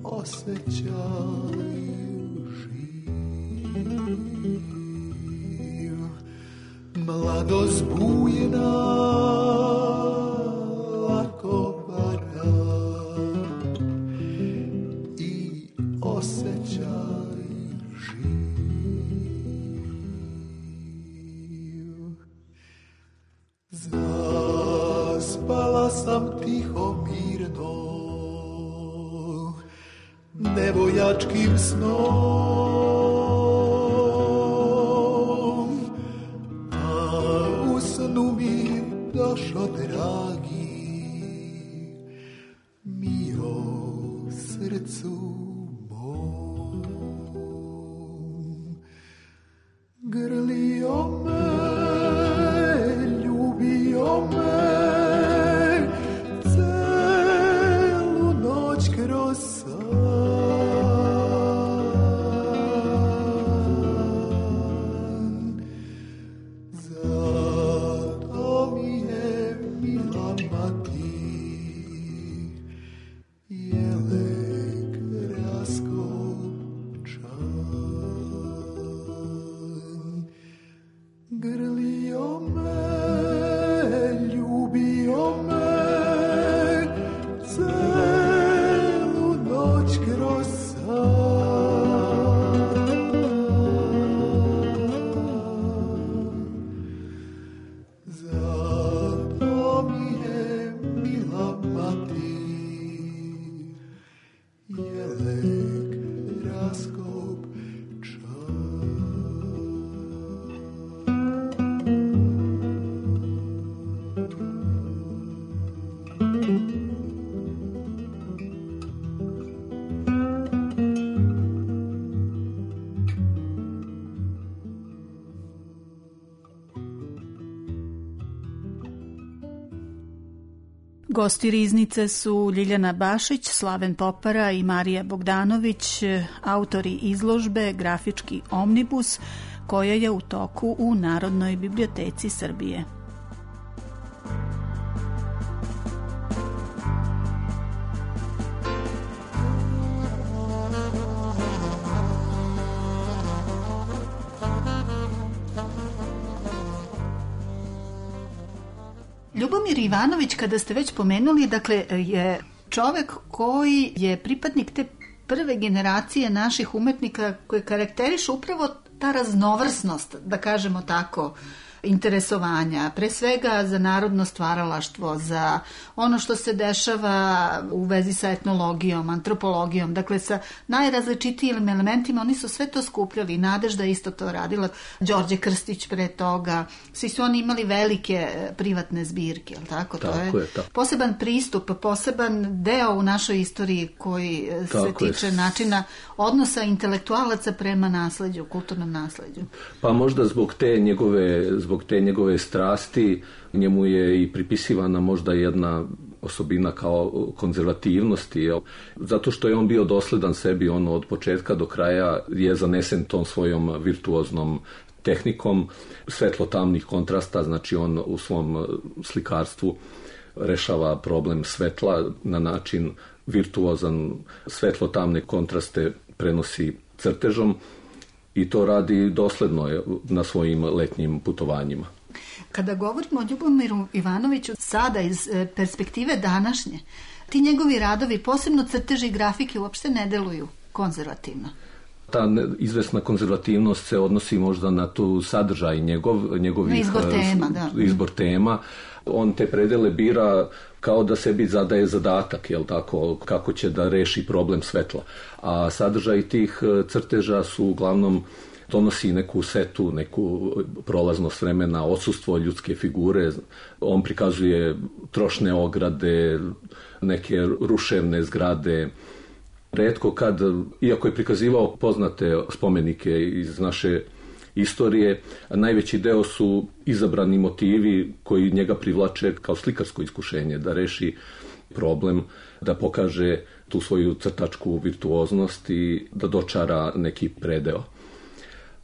osjećaj živ. Mladost bujna lako vara i osjećaj živ. Zaspala sam tiho mirno nevojačkim snom, a u snu mi došo dragi mio srcu mom. Grlio me, ljubio me celu noć kroz san. Zato mi je mila mati jelek raskopčan. Grlio me, ljubio me celu noć kroz san. Zato mi je mila mati jelek raskopčan. Gosti riznice su Ljiljana Bašić, Slaven Popara i Marija Bogdanović, autori izložbe Grafički omnibus, koja je u toku u Narodnoj biblioteci Srbije. Ljubomir Ivanović, kada ste već pomenuli, dakle, je čovek koji je pripadnik te prve generacije naših umetnika koje karakterišu upravo ta raznovrsnost, da kažemo tako, interesovanja, pre svega za narodno stvaralaštvo, za ono što se dešava u vezi sa etnologijom, antropologijom, dakle sa najrazličitijim elementima, oni su sve to skupljali. Nadežda je isto to radila, Đorđe Krstić pre toga, svi su oni imali velike privatne zbirke, jel tako? Tako to je, je tako. Poseban pristup, poseban deo u našoj istoriji koji se Tako je. tiče načina odnosa intelektualaca prema nasleđu, kulturnom nasleđu. Pa možda zbog te njegove, zbog te njegove strasti njemu je i pripisivana možda jedna osobina kao konzervativnosti, jel? Zato što je on bio dosledan sebi, on od početka do kraja je zanesen tom svojom virtuoznom tehnikom svetlo-tamnih kontrasta, znači on u svom slikarstvu rešava problem svetla na način virtuozan, svetlo-tamne kontraste prenosi crtežom i to radi dosledno na svojim letnjim putovanjima. Kada govorimo o Ljubomiru Ivanoviću sada iz perspektive današnje, ti njegovi radovi, posebno crteži i grafike, uopšte ne deluju konzervativno. Ta izvesna konzervativnost se odnosi možda na tu sadržaj njegov, njegovih izbor tema, da. izbor tema. On te predele bira kao da sebi zadaje zadatak, jel tako, kako će da reši problem svetla. A sadržaj tih crteža su uglavnom donosi neku setu, neku prolaznost vremena, odsustvo ljudske figure. On prikazuje trošne ograde, neke ruševne zgrade. Retko kad, iako je prikazivao poznate spomenike iz naše istorije, najveći deo su izabrani motivi koji njega privlače kao slikarsko iskušenje, da reši problem, da pokaže tu svoju crtačku virtuoznost i da dočara neki predeo.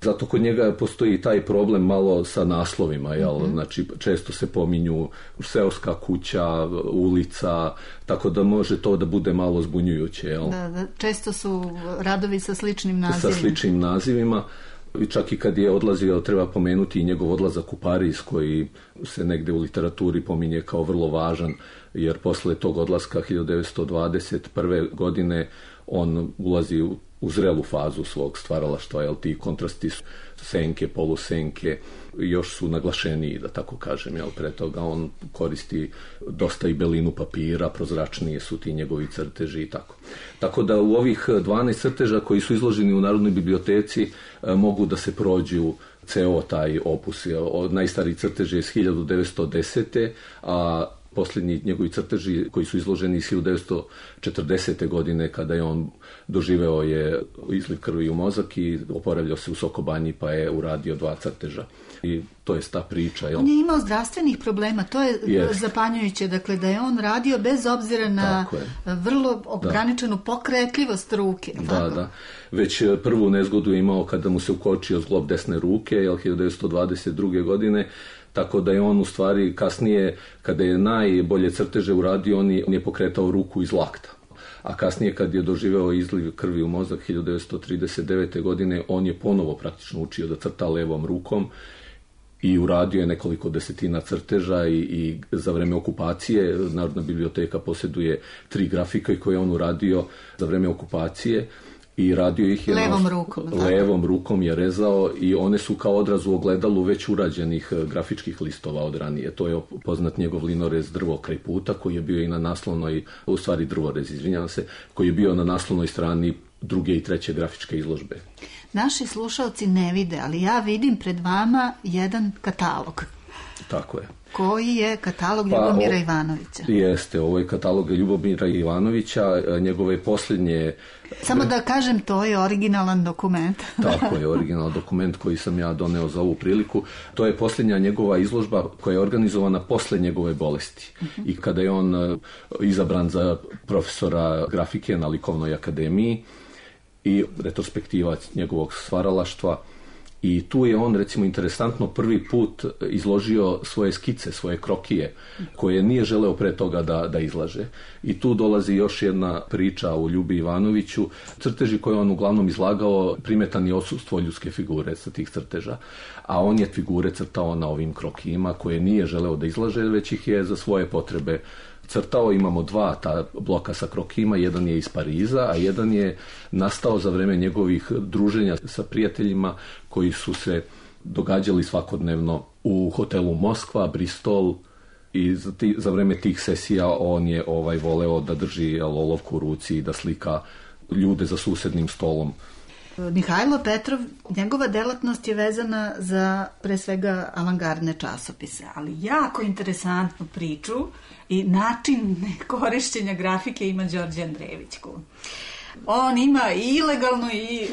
Zato kod njega postoji taj problem malo sa naslovima, jel? Mm-hmm. Znači često se pominju seoska kuća, ulica, tako da može to da bude malo zbunjujuće, jel? Da, da, često su radovi sa sličnim nazivima. Sa sličnim nazivima. I čak i kad je odlazio, treba pomenuti i njegov odlazak u Pariz, koji se negde u literaturi pominje kao vrlo važan, jer posle tog odlaska hiljadu devetsto dvadeset prve. godine on ulazi u, u zrelu fazu svog stvaralaštva, jel, ti kontrasti su senke, polusenke, još su naglašeniji, da tako kažem, jel, pre toga on koristi dosta i belinu papira, prozračnije su ti njegovi crteži i tako. Tako da u ovih dvanaest crteža koji su izloženi u Narodnoj biblioteci mogu da se prođu ceo taj opus. Najstariji crtež je iz hiljadu devetsto desete. a posljednji njegovi crteži koji su izloženi iz hiljadu devetsto četrdesete. godine, kada je on doživeo je izliv krvi u mozak i oporavljao se u Sokobanji, pa je uradio dva crteža. I to je ta priča. Jel? On je imao zdravstvenih problema, to je yes. zapanjujuće, dakle da je on radio bez obzira na vrlo ograničenu da. pokretljivost ruke. Da, tako? da. Već prvu nezgodu je imao kada mu se ukočio zglob desne ruke, jel, hiljadu devetsto dvadeset druge. godine, tako da je on u stvari kasnije, kada je najbolje crteže uradio, on je, on je pokretao ruku iz lakta. A kasnije kad je doživeo izliv krvi u mozak hiljadu devetsto trideset devete. godine, on je ponovo praktično učio da crta levom rukom i uradio je nekoliko desetina crteža i, i za vreme okupacije Narodna biblioteka posjeduje tri grafike koje je on uradio za vreme okupacije. I radio ih je levom rukom. Levom rukom je rezao i one su kao odraz u ogledalu već urađenih grafičkih listova od ranije. To je poznat njegov linorez drvo kraj puta, koji je bio i na naslovnoj, u stvari drvorez, izvinjavam se, koji je bio na naslovnoj strani druge i treće grafičke izložbe. Naši slušalci ne vide, ali ja vidim pred vama jedan katalog. Tako je. Koji je katalog Ljubomira pa, o, Ivanovića. Jeste, ovo je katalog Ljubomira Ivanovića, njegove posljednje... Samo da kažem, to je originalan dokument. Tako je, originalan dokument koji sam ja doneo za ovu priliku. To je posljednja njegova izložba koja je organizovana posle njegove bolesti. Uh-huh. I kada je on izabran za profesora grafike na Likovnoj akademiji i retrospektivac njegovog stvaralaštva. I tu je on, recimo, interesantno prvi put izložio svoje skice, svoje krokije, koje nije želeo pre toga da, da izlaže. I tu dolazi još jedna priča o Ljubi Ivanoviću. Crteži koje on uglavnom izlagao, primetan je odsustvo ljudske figure sa tih crteža. A on je figure crtao na ovim krokijima koje nije želeo da izlaže, već ih je za svoje potrebe crtao. Imamo dva ta bloka sa krokijima, jedan je iz Pariza, a jedan je nastao za vreme njegovih druženja sa prijateljima koji su se događali svakodnevno u hotelu Moskva, Bristol, i za, ti, za vreme tih sesija on je ovaj voleo da drži olovku u ruci i da slika ljude za susednim stolom. Mihajlo Petrov, njegova delatnost je vezana za pre svega avangardne časopise, ali jako interesantnu priču i način korišćenja grafike ima Đorđe Andrejević Kun. On ima i ilegalnu i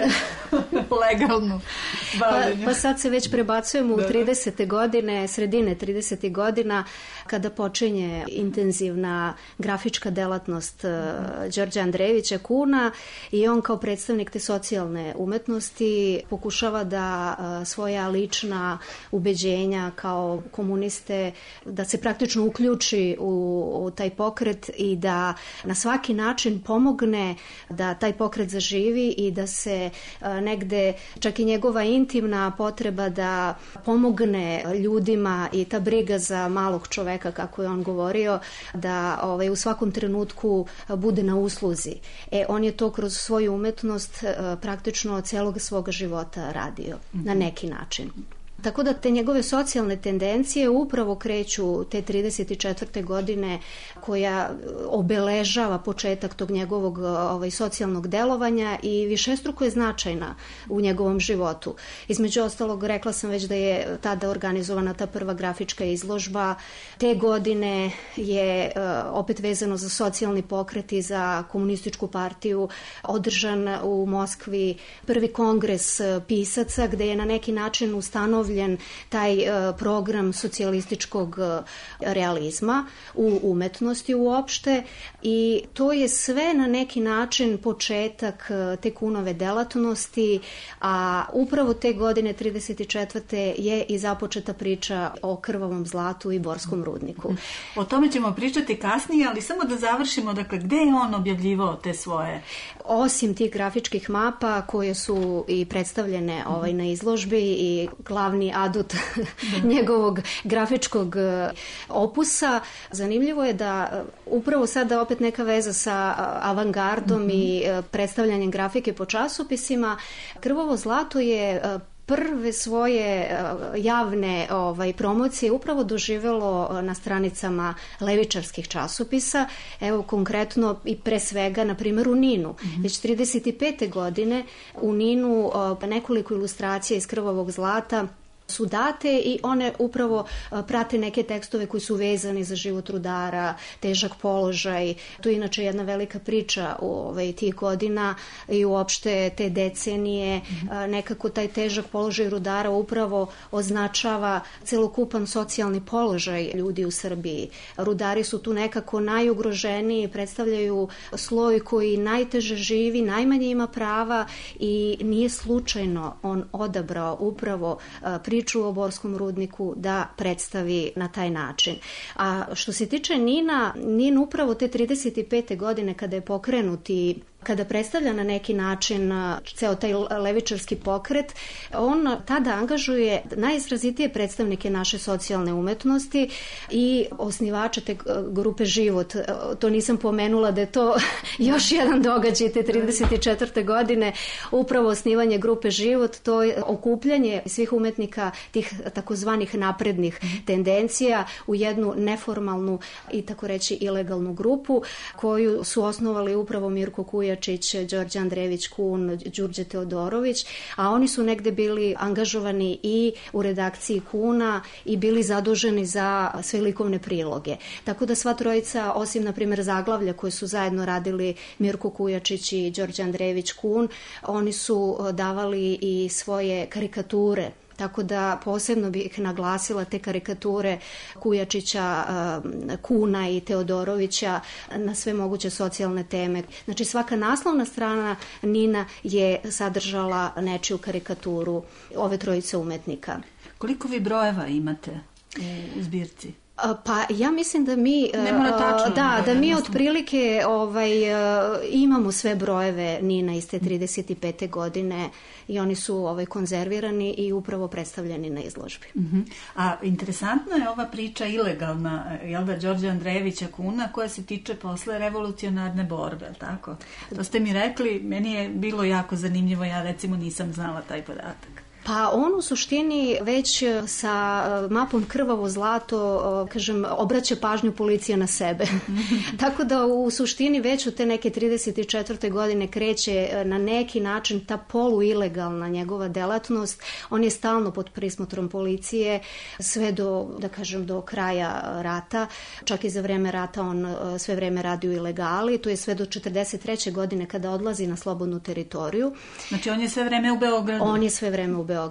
legalnu bavljenju. Pa, pa sad se već prebacujemo u tridesete godine, sredine tridesetih godina, kada počinje intenzivna grafička delatnost uh, Đorđa Andrejevića Kuna i on kao predstavnik te socijalne umetnosti pokušava da uh, svoja lična ubeđenja kao komuniste, da se praktično uključi u, u taj pokret i da na svaki način pomogne da taj pokret zaživi i da se a, negde čak i njegova intimna potreba da pomogne ljudima i ta briga za malog čoveka, kako je on govorio, da ovaj, u svakom trenutku bude na usluzi. E, on je to kroz svoju umetnost a, praktično celog svoga života radio mm-hmm. na neki način. Tako da te njegove socijalne tendencije upravo kreću te trideset četvrte godine koja obeležava početak tog njegovog ovaj, socijalnog delovanja i višestruko je značajna u njegovom životu. Između ostalog, rekla sam već da je tada organizovana ta prva grafička izložba. Te godine je opet vezano za socijalni pokret i za komunističku partiju održan u Moskvi prvi kongres pisaca gde je na neki način ustanovljen uspostavljen taj e, program socijalističkog e, realizma u umetnosti uopšte i to je sve na neki način početak e, te Kunove delatnosti, a upravo te godine trideset četvrte je i započeta priča o krvavom zlatu i borskom rudniku. O tome ćemo pričati kasnije, ali samo da završimo, dakle, gde je on objavljivao te svoje? Osim tih grafičkih mapa koje su i predstavljene ovaj, na izložbi i glavni adut njegovog grafičkog opusa, zanimljivo je da upravo sada opet neka veza sa avangardom mm-hmm. i predstavljanjem grafike po časopisima, krvavo zlato je prve svoje javne ovaj, promocije upravo doživelo na stranicama levičarskih časopisa, evo konkretno i pre svega na primjer u Ninu. Mm-hmm. Već trideset pete godine u Ninu nekoliko ilustracija iz krvavog zlata su date i one upravo prate neke tekstove koji su vezani za život rudara, težak položaj. To je inače jedna velika priča u ovaj, tih godina i uopšte te decenije. Mm-hmm. Nekako taj težak položaj rudara upravo označava celokupan socijalni položaj ljudi u Srbiji. Rudari su tu nekako najugroženiji, predstavljaju sloj koji najteže živi, najmanje ima prava i nije slučajno on odabrao upravo priču priču o borskom rudniku da predstavi na taj način. A što se tiče Nina, Nin upravo te trideset pete godine kada je pokrenuti kada predstavlja na neki način ceo taj levičarski pokret, on tada angažuje najizrazitije predstavnike naše socijalne umetnosti i osnivača te grupe Život. To nisam pomenula da je to još jedan događaj te trideset četvrte godine, upravo osnivanje grupe Život, to je okupljanje svih umetnika tih takozvanih naprednih tendencija u jednu neformalnu i tako reći ilegalnu grupu koju su osnovali upravo Mirko Kujačić, Đorđe Andrejević Kun, Đurđe Teodorović, a oni su negde bili angažovani i u redakciji Kuna i bili zaduženi za sve likovne priloge. Tako da sva trojica, osim na primjer zaglavlja koje su zajedno radili Mirko Kujačić i Đorđe Andrejević Kun, oni su davali i svoje karikature. Tako da posebno bih naglasila te karikature Kujačića, Kuna i Teodorovića na sve moguće socijalne teme. Znači svaka naslovna strana Nina je sadržala nečiju karikaturu ove trojice umetnika. Koliko vi brojeva imate u zbirci? Pa ja mislim da mi ne mora tačno, da, da mi otprilike ovaj, imamo sve brojeve Nina iz te trideset pete godine i oni su ovaj, konzervirani i upravo predstavljeni na izložbi. Uh-huh. A interesantna je ova priča ilegalna, jel da, Đorđe Andrejevića Kuna, koja se tiče posle revolucionarne borbe, tako? To ste mi rekli, meni je bilo jako zanimljivo, ja recimo nisam znala taj podatak. Pa on u suštini već sa mapom krvavo zlato, kažem, obraća pažnju policije na sebe. Tako da u suštini već od te neke trideset četvrte godine kreće na neki način ta poluilegalna njegova delatnost. On je stalno pod prismotrom policije sve do, da kažem, do kraja rata. Čak i za vreme rata on sve vreme radi u ilegali. To je sve do četrdeset treće godine kada odlazi na slobodnu teritoriju. Znači on je sve vreme u Beogradu? On je sve vreme u Beogradu.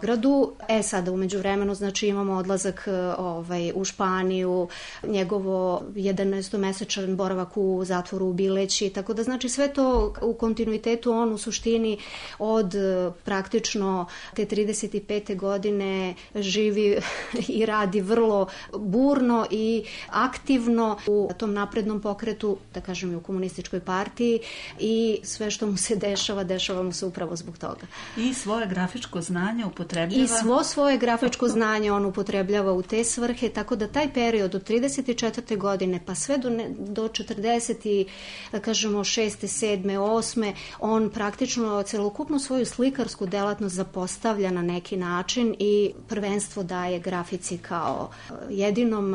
E sada u međuvremenu znači imamo odlazak ovaj, u Španiju, njegovo jedanaestomesečan boravak u zatvoru u Bileći, tako da znači sve to u kontinuitetu on u suštini od praktično te trideset pete godine živi i radi vrlo burno i aktivno u tom naprednom pokretu, da kažem i u komunističkoj partiji i sve što mu se dešava, dešava mu se upravo zbog toga. I svoje grafičko znanje upotrebljava. I svo svoje grafičko znanje on upotrebljava u te svrhe, tako da taj period od trideset četvrte godine pa sve do, ne, do četrdeset, da kažemo šeste, sedme, osme, on praktično celokupnu svoju slikarsku delatnost zapostavlja na neki način i prvenstvo daje grafici kao jedinom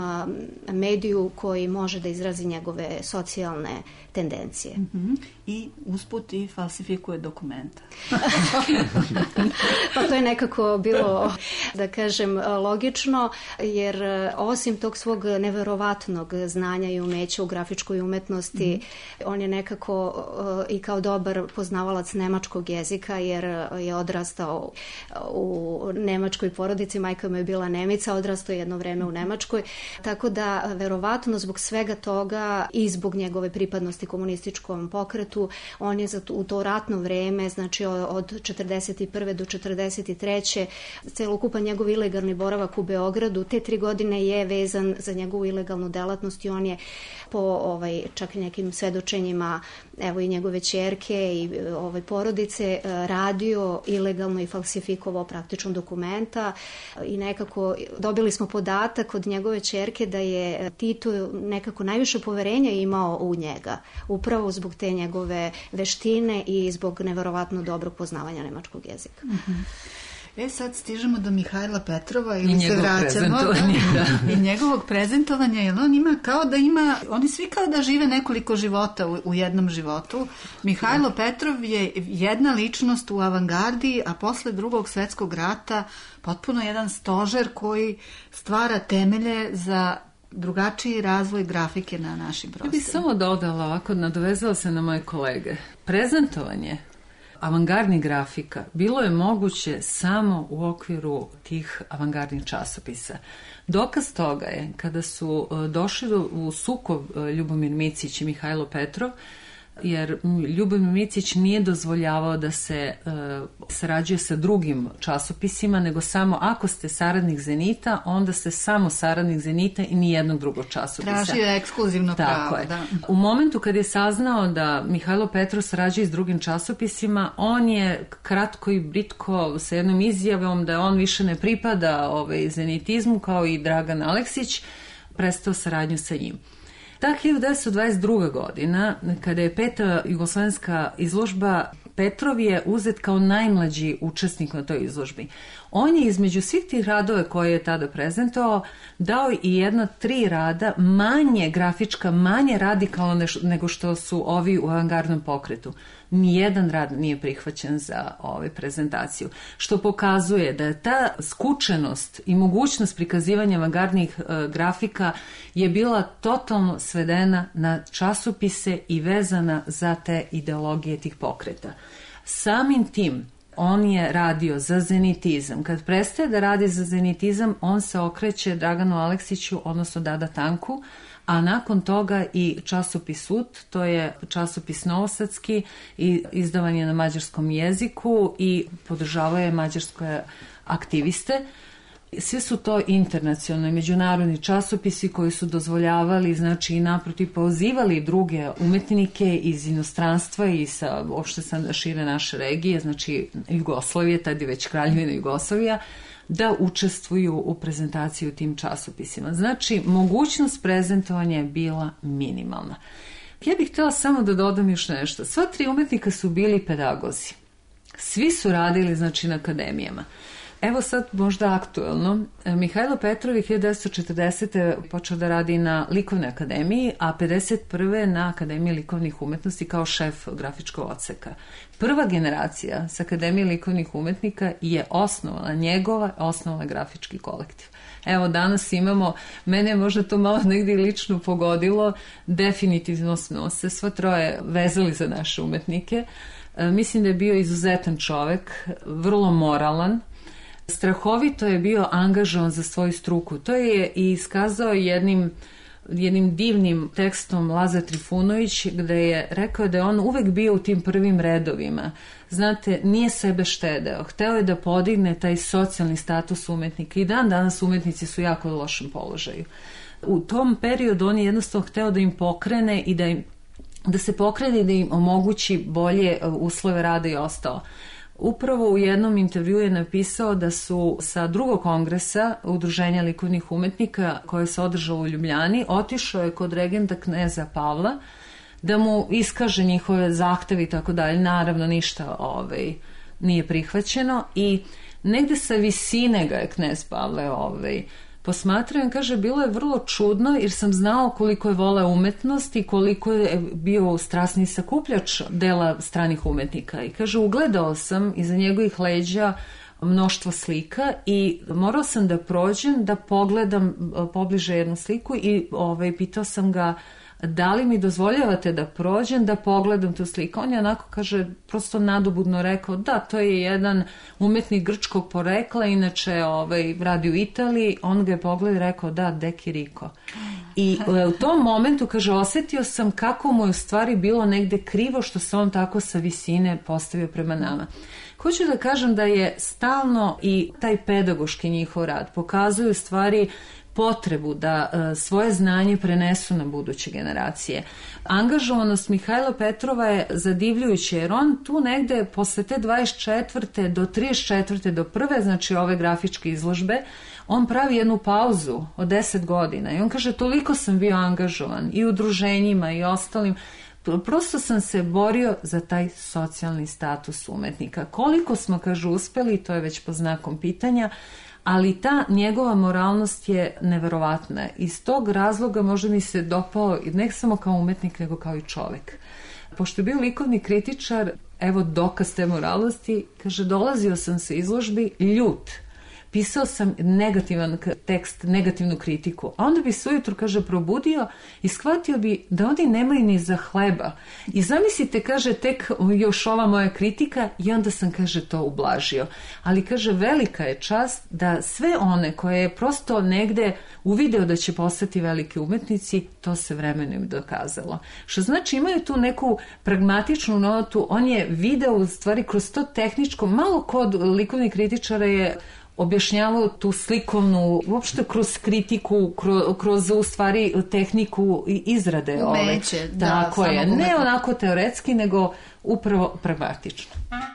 mediju koji može da izrazi njegove socijalne tendencije. Mm-hmm. I usput i falsifikuje dokumenta. Pa to je nekako nekako bilo, da kažem, logično, jer osim tog svog neverovatnog znanja i umeća u grafičkoj umetnosti, mm. on je nekako i kao dobar poznavalac nemačkog jezika, jer je odrastao u nemačkoj porodici, majka mu je bila Nemica, odrastao jedno vreme u Nemačkoj, tako da verovatno zbog svega toga i zbog njegove pripadnosti komunističkom pokretu, on je za to, u to ratno vreme, znači od četrdeset prve do četrdeset treće celokupan njegov ilegalni boravak u Beogradu, te tri godine je vezan za njegovu ilegalnu delatnost i on je po ovaj, čak i nekim svedočenjima, evo i njegove ćerke i ovaj, porodice, radio ilegalno i falsifikovao praktično dokumenta i nekako dobili smo podatak od njegove ćerke da je Tito nekako najviše poverenja imao u njega, upravo zbog te njegove veštine i zbog neverovatno dobrog poznavanja nemačkog jezika. Mm-hmm. E sad stižemo do Mihajla Petrova i se vraćamo da, i njegovog prezentovanja, jer on ima kao da ima, oni svi kao da žive nekoliko života u, u jednom životu. Mihajlo Petrov je jedna ličnost u avangardi, a posle Drugog svjetskog rata potpuno jedan stožer koji stvara temelje za drugačiji razvoj grafike na našim prostorima. Ja bih samo dodala ovako, nadovezala se na moje kolege. Prezentovanje avangardnih grafika bilo je moguće samo u okviru tih avangardnih časopisa. Dokaz toga je kada su došli u sukob Ljubomir Micić i Mihajlo Petrov, jer Ljubomir Micić nije dozvoljavao da se uh, sarađuje sa drugim časopisima, nego samo ako ste saradnik Zenita, onda ste samo saradnik Zenita i nijednog drugog časopisa. Tražio je ekskluzivno Tako pravo. Je. Da. U momentu kad je saznao da Mihajlo Petrov sarađuje s drugim časopisima, on je kratko i britko sa jednom izjavom da on više ne pripada ovaj, zenitizmu, kao i Dragan Aleksić, prestao saradnju sa njim. Ta hiljadu devetsto dvadeset druga godina, kada je peta jugoslovenska izložba, Petrov je uzet kao najmlađi učesnik na toj izložbi. On je između svih tih radova koje je tada prezentovao dao i jedno tri rada manje grafička, manje radikalno nego što su ovi u avangardnom pokretu. Nijedan rad nije prihvaćen za ovu prezentaciju, što pokazuje da je ta skučenost i mogućnost prikazivanja avangardnih e, grafika je bila totalno svedena na časopise i vezana za te ideologije tih pokreta. Samim tim on je radio za zenitizam. Kad prestaje da radi za zenitizam, on se okreće Draganu Aleksiću, odnosno Dada Tanku, a nakon toga i časopis Sud, to je časopis novosadski i izdavan je na mađarskom jeziku i podržavao je mađarske aktiviste. Sve su to internacionalni međunarodni časopisi koji su dozvoljavali, znači i naprotiv pozivali druge umetnike iz inostranstva i sa uopšte sa šire naše regije, znači Jugoslavije, tad je već Kraljevina Jugoslavija, da učestvuju u prezentaciji u tim časopisima. Znači, mogućnost prezentovanja je bila minimalna. Ja bih htjela samo da dodam još nešto. Sva tri umetnika su bili pedagozi. Svi su radili, znači, na akademijama. Evo sad možda aktuelno. Mihajlo Petrov je hiljadu devetsto četrdesete počeo da radi na Likovnoj akademiji, a pedeset prve na Akademiji likovnih umetnosti kao šef grafičkog odseka. Prva generacija sa Akademije likovnih umetnika je osnovala, njegova osnovala grafički kolektiv. Evo danas imamo, mene je možda to malo negdje lično pogodilo, definitivno smo se sva troje vezali za naše umetnike. E, mislim da je bio izuzetan čovek, vrlo moralan, strahovito je bio angažovan za svoju struku. To je i iskazao jednim, jednim divnim tekstom Lazar Trifunović, gde je rekao da je on uvek bio u tim prvim redovima. Znate, nije sebe štedeo. Hteo je da podigne taj socijalni status umetnika. I dan danas umetnici su jako u lošem položaju. U tom periodu on je jednostavno hteo da im pokrene i da, im, da se pokrene i da im omogući bolje uslove rada i ostao. Upravo u jednom intervju je napisao da su sa drugog kongresa Udruženja likovnih umetnika koje se održalo u Ljubljani, otišao je kod regenta kneza Pavla da mu iskaže njihove zahteve i tako dalje. Naravno ništa ovaj, nije prihvaćeno i negde sa visine ga je knez Pavle ovaj, posmatrao i kaže, bilo je vrlo čudno jer sam znao koliko je voleo umetnost i koliko je bio strasni sakupljač dela stranih umetnika. I kaže, ugledao sam iza njegovih leđa mnoštvo slika i morao sam da prođem, da pogledam pobliže jednu sliku i ovaj, pitao sam ga da li mi dozvoljavate da prođem, da pogledam tu sliku. On je onako, kaže, prosto nadobudno rekao, da, to je jedan umetnik grčkog porekla, inače ovaj, radi u Italiji. On ga je pogledao i rekao, da, De Chirico. I u tom momentu, kaže, osetio sam kako mu je u stvari bilo negde krivo što se on tako sa visine postavio prema nama. Hoću da kažem da je stalno i taj pedagoški njihov rad pokazuje u stvari potrebu da uh, svoje znanje prenesu na buduće generacije. Angažovanost Mihajla Petrova je zadivljujuća, jer on tu negde posle te dvadeset četvrte do trideset četvrte do prve, znači ove grafičke izložbe, on pravi jednu pauzu od deset godina i on kaže, toliko sam bio angažovan i u udruženjima i ostalim, prosto sam se borio za taj socijalni status umetnika. Koliko smo, kaže, uspeli, to je već po znakom pitanja, ali ta njegova moralnost je neverovatna. Iz tog razloga možda mi se dopao ne samo kao umetnik, nego kao i čovek. Pošto je bio likovni kritičar, evo dokaz te moralnosti, kaže, dolazio sam sa izložbi ljut. Pisao sam negativan tekst, negativnu kritiku. A onda bi se ujutru, kaže, probudio i shvatio bi da oni nemaju ni za hleba. I zamislite, kaže, tek još ova moja kritika i onda sam, kaže, to ublažio. Ali, kaže, velika je čast da sve one koje je prosto negde uvideo da će postati veliki umetnici, to se vremenom dokazalo. Što znači, imaju tu neku pragmatičnu notu, on je video u stvari kroz to tehničko, malo kod likovnih kritičara je objašnjavao tu slikovnu, uopšte kroz kritiku, kroz, kroz u stvari tehniku izrade. Umeće, ove. da. Tako je, ne onako teoretski, nego upravo pragmatično.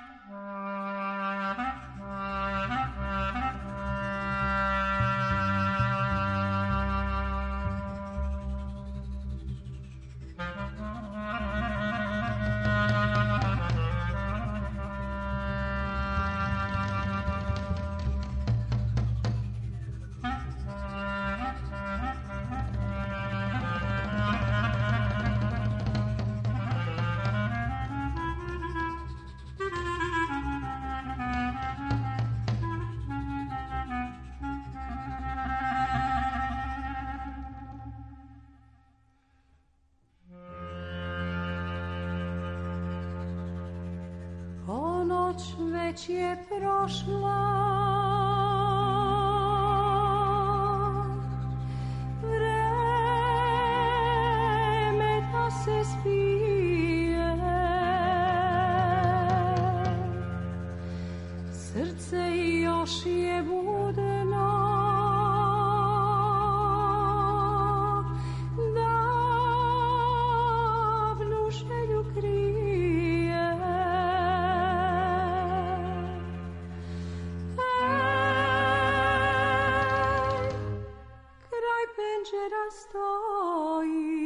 Noć već je prošla, vreme da se spije, srce još je budno, davnu želju krije. Stoji,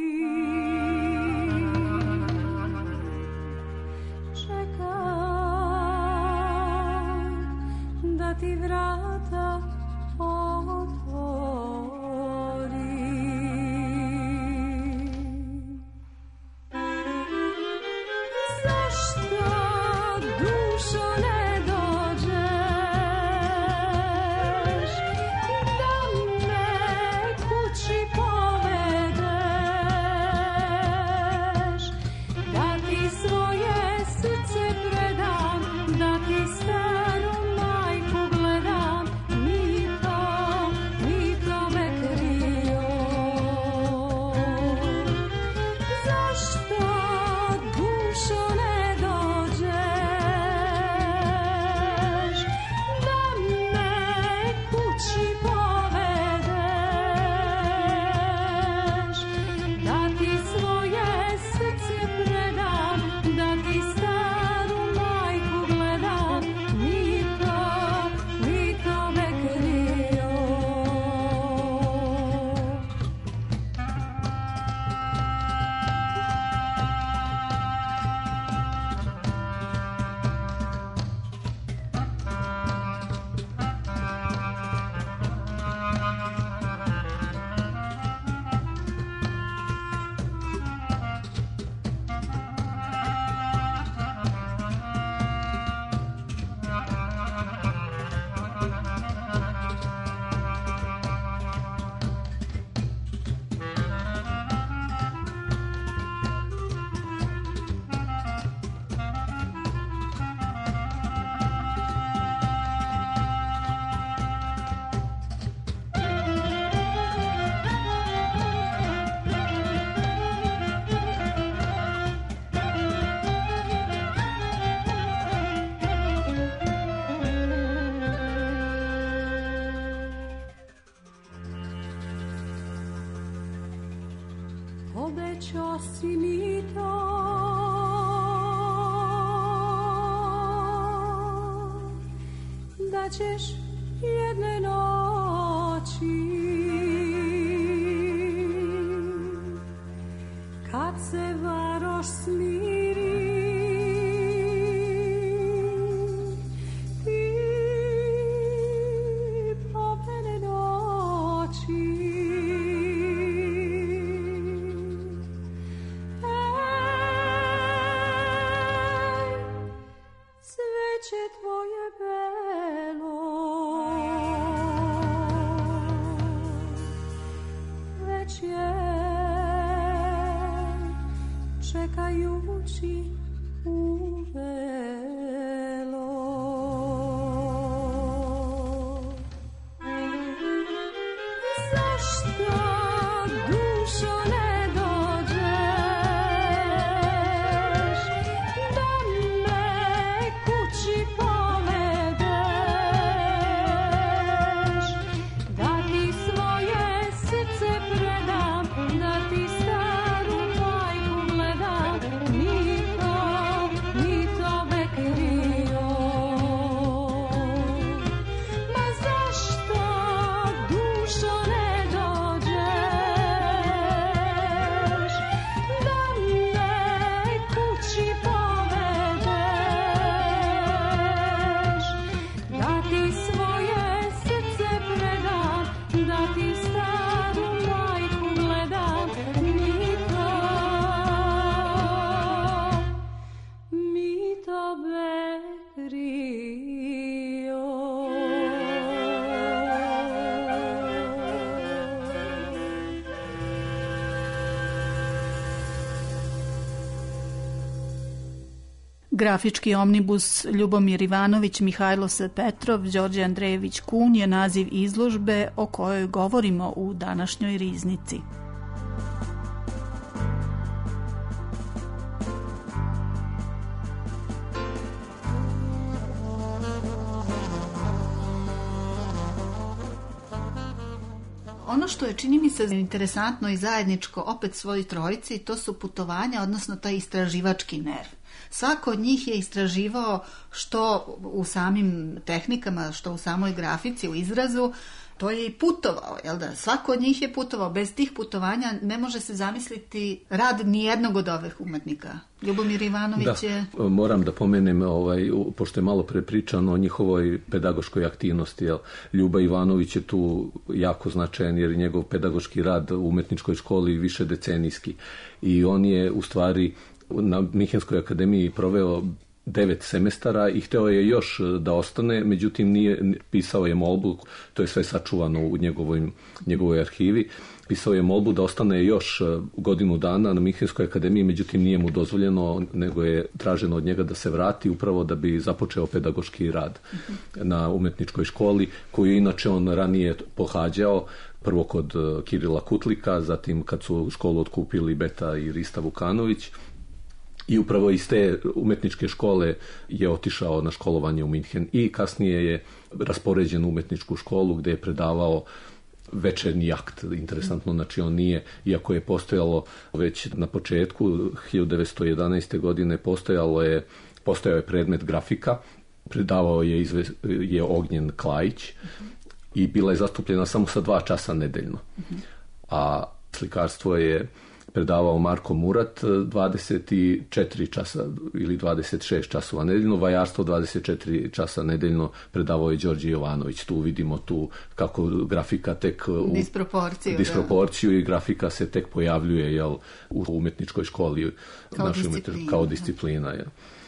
čekaj da ti vrata otvori. Zašto dušo ne dođeš da me kući povedeš? obećao si mi to, da ćeš jedne noći, kad se varoš smiri, ti popene noći, ej, sveće tvoje belo, već je čekajući uvelo. Zašto, dušo, ne dođeš da me kući povedeš, da ti svoje srce predam, da ti staru majku gledam, ni to, ni to me krio. Ma zašto, dušo, ne dođeš da me kući povedeš, da ti svoje srce predam, da ti staru majku gledam, mi to, mi to be krio. Grafički omnibus Ljubomir Ivanović, Mihajlo S. Petrov, Đorđe Andrejević Kun je naziv izložbe o kojoj govorimo u današnjoj riznici. Ono što je, čini mi se, interesantno i zajedničko opet svoj trojici, to su putovanja, odnosno taj istraživački nerv. Svako od njih je istraživao što u samim tehnikama, što u samoj grafici, u izrazu, to je i putovao, jel da? Svako od njih je putovao. Bez tih putovanja ne može se zamisliti rad nijednog od ovih umetnika. Ljubomir Ivanović da, je... moram da pomenem, ovaj, pošto je malo prepričano o njihovoj pedagoškoj aktivnosti. Jel? Ljuba Ivanović je tu jako značajan jer je njegov pedagoški rad u umetničkoj školi više decenijski. I on je u stvari na Minhenskoj akademiji proveo devet semestara i hteo je još da ostane, međutim nije, pisao je molbu, to je sve sačuvano u njegovoj, njegovoj arhivi, pisao je molbu da ostane još godinu dana na Minhenskoj akademiji, međutim nije mu dozvoljeno, nego je traženo od njega da se vrati upravo da bi započeo pedagoški rad na umetničkoj školi, koju je inače on ranije pohađao, prvo kod Kirila Kutlika, zatim kad su školu otkupili Beta i Rista Vukanović. I upravo iz te umetničke škole je otišao na školovanje u Minhen i kasnije je raspoređen u umetničku školu gdje je predavao večernji akt. Interesantno, znači on nije, iako je postojalo već na početku hiljadu devetsto jedanaeste. godine postojalo je, postojao je predmet grafika, predavao je, izve, je Ognjen Klajić i bila je zastupljena samo sa dva časa nedeljno. A slikarstvo je predavao Marko Murat dvadeset četiri časa ili dvadeset šest časova nedeljno, vajarstvo dvadeset četiri časa nedeljno predavao je Đorđe Jovanović. Tu vidimo tu kako grafika tek u disproporciju, disproporciju da. I grafika se tek pojavljuje, jel, u umetničkoj školi kao disciplina. Kao disciplina jel.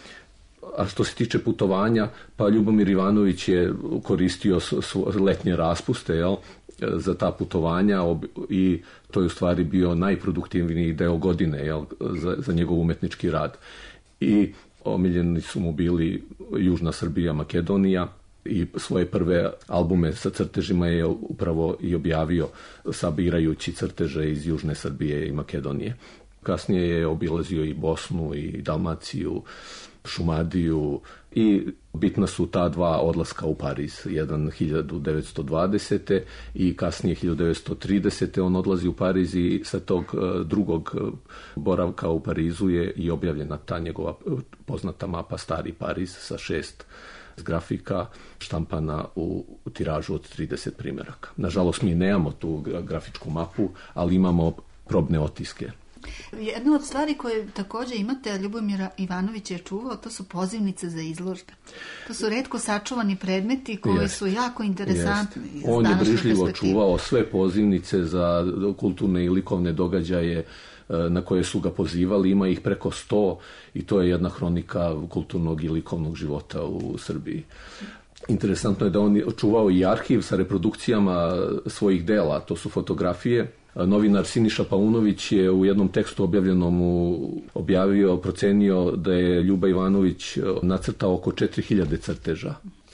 A što se tiče putovanja, pa Ljubomir Ivanović je koristio letnje raspuste, jel, za ta putovanja i to je u stvari bio najproduktivniji deo godine, jel, za, za njegov umetnički rad. I omiljeni su mu bili Južna Srbija, Makedonija i svoje prve albume sa crtežima je upravo i objavio sabirajući crteže iz Južne Srbije i Makedonije. Kasnije je obilazio i Bosnu i Dalmaciju, Šumadiju i Bitna su ta dva odlaska u Pariz, jedan hiljadu devetsto dvadesete i kasnije hiljadu devetsto tridesete on odlazi u Pariz i sa tog drugog boravka u Parizu je i objavljena ta njegova poznata mapa Stari Pariz sa šest grafika štampana u, u tiražu od trideset primjeraka. Nažalost, mi nemamo tu grafičku mapu, ali imamo probne otiske. Jedna od stvari koje također imate, a Ljubomir Ivanović je čuvao, to su pozivnice za izložbe. To su retko sačuvani predmeti koji jest, su jako interesantni. On je brižljivo čuvao sve pozivnice za kulturne i likovne događaje na koje su ga pozivali, ima ih preko sto i to je jedna hronika kulturnog i likovnog života u Srbiji. Interesantno je da on čuvao i arhiv sa reprodukcijama svojih dela, to su fotografije. Novinar Siniša Paunović je u jednom tekstu objavljenom objavio, procenio da je Ljuba Ivanović nacrtao oko četiri hiljade crteža.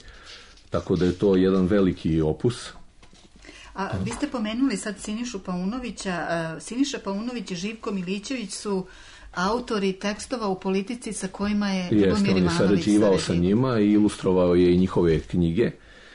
Tako da je to jedan veliki opus. A vi ste pomenuli sad Sinišu Paunovića. Siniša Paunović i Živko Milićević su autori tekstova u politici sa kojima je Ljubomir Ivanović sarađivao. On je sarađivao sa njima i ilustrovao je i njihove knjige.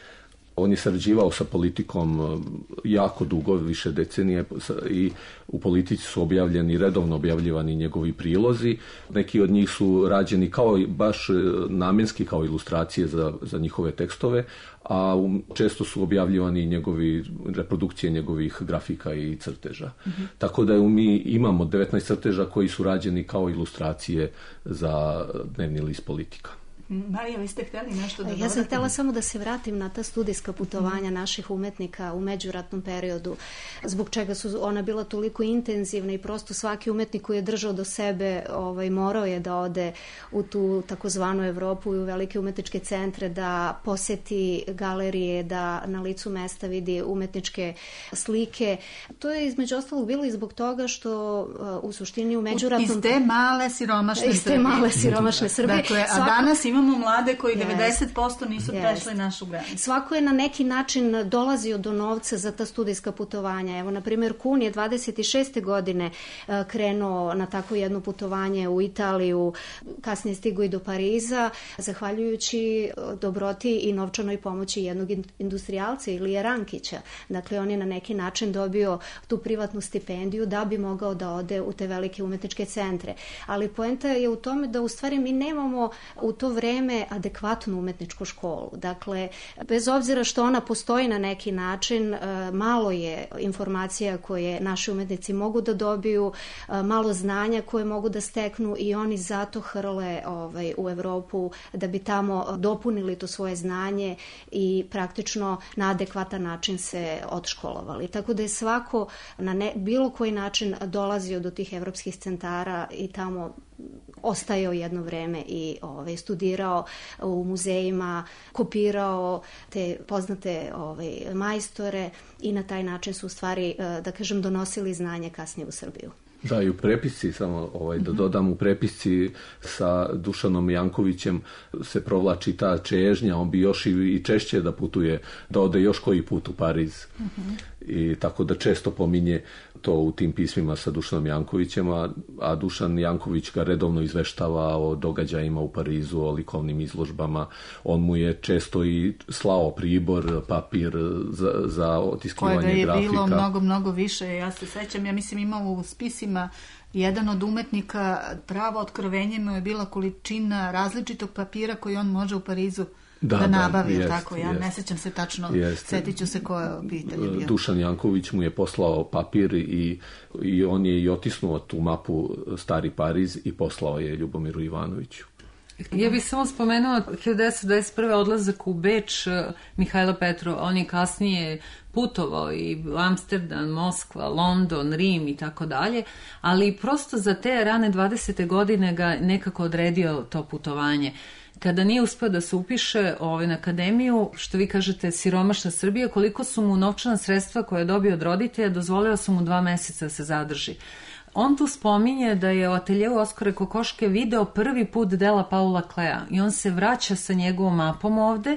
On je sarađivao sa politikom jako dugo, više decenije, i u politici su objavljeni, redovno objavljivani njegovi prilozi. Neki od njih su rađeni kao baš namjenski, kao ilustracije za, za njihove tekstove, a često su objavljivani njegovi, reprodukcije njegovih grafika i crteža. Mm-hmm. Tako da mi imamo devetnaest crteža koji su rađeni kao ilustracije za dnevni list Politika. Marija, vi ste htjeli nešto da Ja dodate? sam htjela samo da se vratim na ta studijska putovanja naših umetnika u međuratnom periodu, zbog čega su ona bila toliko intenzivna i prosto svaki umetnik koji je držao do sebe ovaj, morao je da ode u tu takozvanu Evropu i u velike umetničke centre, da posjeti galerije, da na licu mesta vidi umetničke slike. To je između ostalog bilo i zbog toga što uh, u suštini u međuratnom... Iz te male siromašne Iz te male siromašne Srbije. Dakle, a Svako... danas imamo mlade koji Yes. devedeset posto nisu Yes. prešli našu granicu. Svako je na neki način dolazio do novca za ta studijska putovanja. Evo, na primjer, Kun je dvadeset šeste godine krenuo na tako jedno putovanje u Italiju, kasnije stigao i do Pariza, zahvaljujući dobroti i novčanoj pomoći jednog industrijalca Ilije Rankića. Dakle, on je na neki način dobio tu privatnu stipendiju da bi mogao da ode u te velike umetničke centre. Ali poenta je u tome da u stvari mi nemamo u to vreme adekvatnu umetničku školu. Dakle, bez obzira što ona postoji na neki način, malo je informacija koje naši umetnici mogu da dobiju, malo znanja koje mogu da steknu i oni zato hrle ovaj, u Evropu da bi tamo dopunili to svoje znanje i praktično na adekvatan način se odškolovali. Tako da je svako na ne, bilo koji način dolazio do tih evropskih centara i tamo ostajao jedno vreme i ovaj, studirao u muzejima, kopirao te poznate ovaj, majstore i na taj način su u stvari, da kažem, donosili znanje kasnije u Srbiju. Da, i u prepisci, samo ovaj, da dodam, u prepisci sa Dušanom Jankovićem se provlači ta čežnja, on bi još i, i češće da putuje, da ode još koji put u Pariz. Uh-huh. I tako da često pominje to u tim pismima sa Dušanom Jankovićem, a, a Dušan Janković ga redovno izveštava o događajima u Parizu, o likovnim izložbama. On mu je često i slao pribor, papir za, za otiskivanje grafika. Kojega je bilo mnogo, mnogo više. Ja se sećam, ja mislim imao u spisima jedan od umetnika, pravo otkrovenje mu je bila količina različitog papira koji on može u Parizu da, da nabavi, da, jest, tako, ja jest, ne sećam se tačno, setit ću se koje pitanje bio. Dušan Janković mu je poslao papir i, i on je i otisnuo tu mapu Stari Pariz i poslao je Ljubomiru Ivanoviću. Ja bih samo spomenula hiljadu devetsto dvadeset prve odlazak u Beč Mihajla Petrova. On je kasnije putovao i Amsterdam, Moskva, London, Rim i tako dalje, ali prosto za te rane dvadesete godine ga nekako odredio to putovanje. Kada nije uspio da se upiše ovaj, na akademiju, što vi kažete, siromašna Srbija, koliko su mu novčana sredstva koje je dobio od roditelja, dozvolila su mu dva meseca da se zadrži. On tu spominje da je u ateljevu Oskara Kokoške video prvi put dela Paula Klea i on se vraća sa njegovom mapom ovde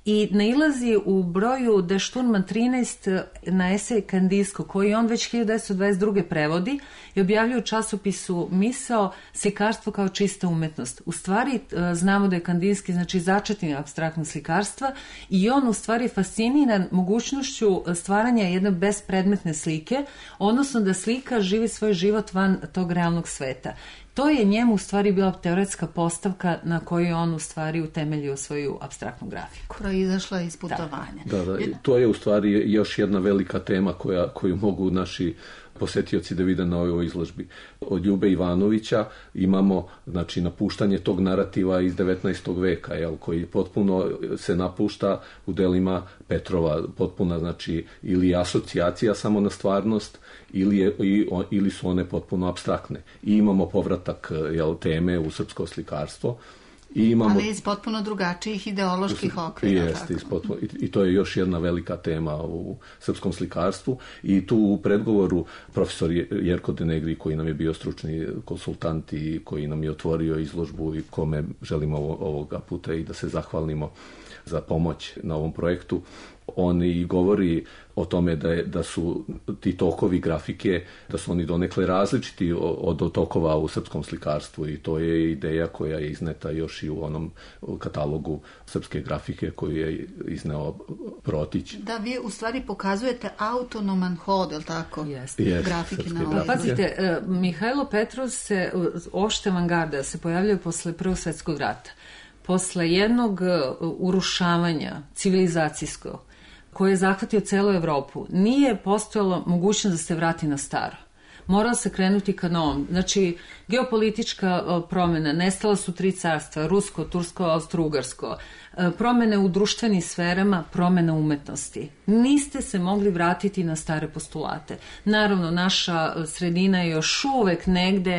i nailazi u broju De Šturman trinaest na esej Kandijsko, koji on već hiljadu devetsto dvadeset druge prevodi i objavljuje u časopisu Misao slikarstvo kao čista umetnost. U stvari znamo da je Kandijski znači začetnik apstraktnog slikarstva i on u stvari fasciniran mogućnošću stvaranja jedne bespredmetne slike, odnosno da slika živi svoj život van tog realnog sveta. To je njemu u stvari bila teoretska postavka na kojoj on u stvari utemeljio svoju apstraktnu grafiku. Proizašla iz putovanja. Da, da, to je u stvari još jedna velika tema koja, koju mogu naši posetioci da vide na ovoj izložbi. Od Ljube Ivanovića imamo znači napuštanje tog narativa iz devetnaestog veka, jel, koji potpuno se napušta u delima Petrova, potpuna znači ili asocijacija samo na stvarnost ili, je, ili su one potpuno apstraktne. I imamo povratak jel, teme u srpsko slikarstvo. I imamo, ali iz potpuno drugačijih ideoloških okvira. Jeste, potpuno, i, i to je još jedna velika tema u srpskom slikarstvu. I tu u predgovoru profesor Jerko Denegri, koji nam je bio stručni konsultant i koji nam je otvorio izložbu i kome želimo ovoga puta i da se zahvalimo za pomoć na ovom projektu, on i govori o tome da, je, da su ti tokovi grafike, da su oni donekle različiti od tokova u srpskom slikarstvu i to je ideja koja je izneta još i u onom katalogu srpske grafike koju je izneo Protić. Da, vi u stvari pokazujete autonoman hod, je li tako? Jeste. Yes, grafike na ovoj. Pazite, Mihajlo Petrov se, opšte avangarda, se pojavljaju posle Prvog svetskog rata. Posle jednog urušavanja civilizacijskog koje je zahvatio celu Evropu, nije postojalo mogućnost da se vrati na staro. Morao se krenuti ka novom. Znači, geopolitička promjena, nestala su tri carstva, rusko, tursko, austro-ugarsko, promjene u društvenim sferama, promjena umetnosti. Niste se mogli vratiti na stare postulate. Naravno, naša sredina je još uvek negde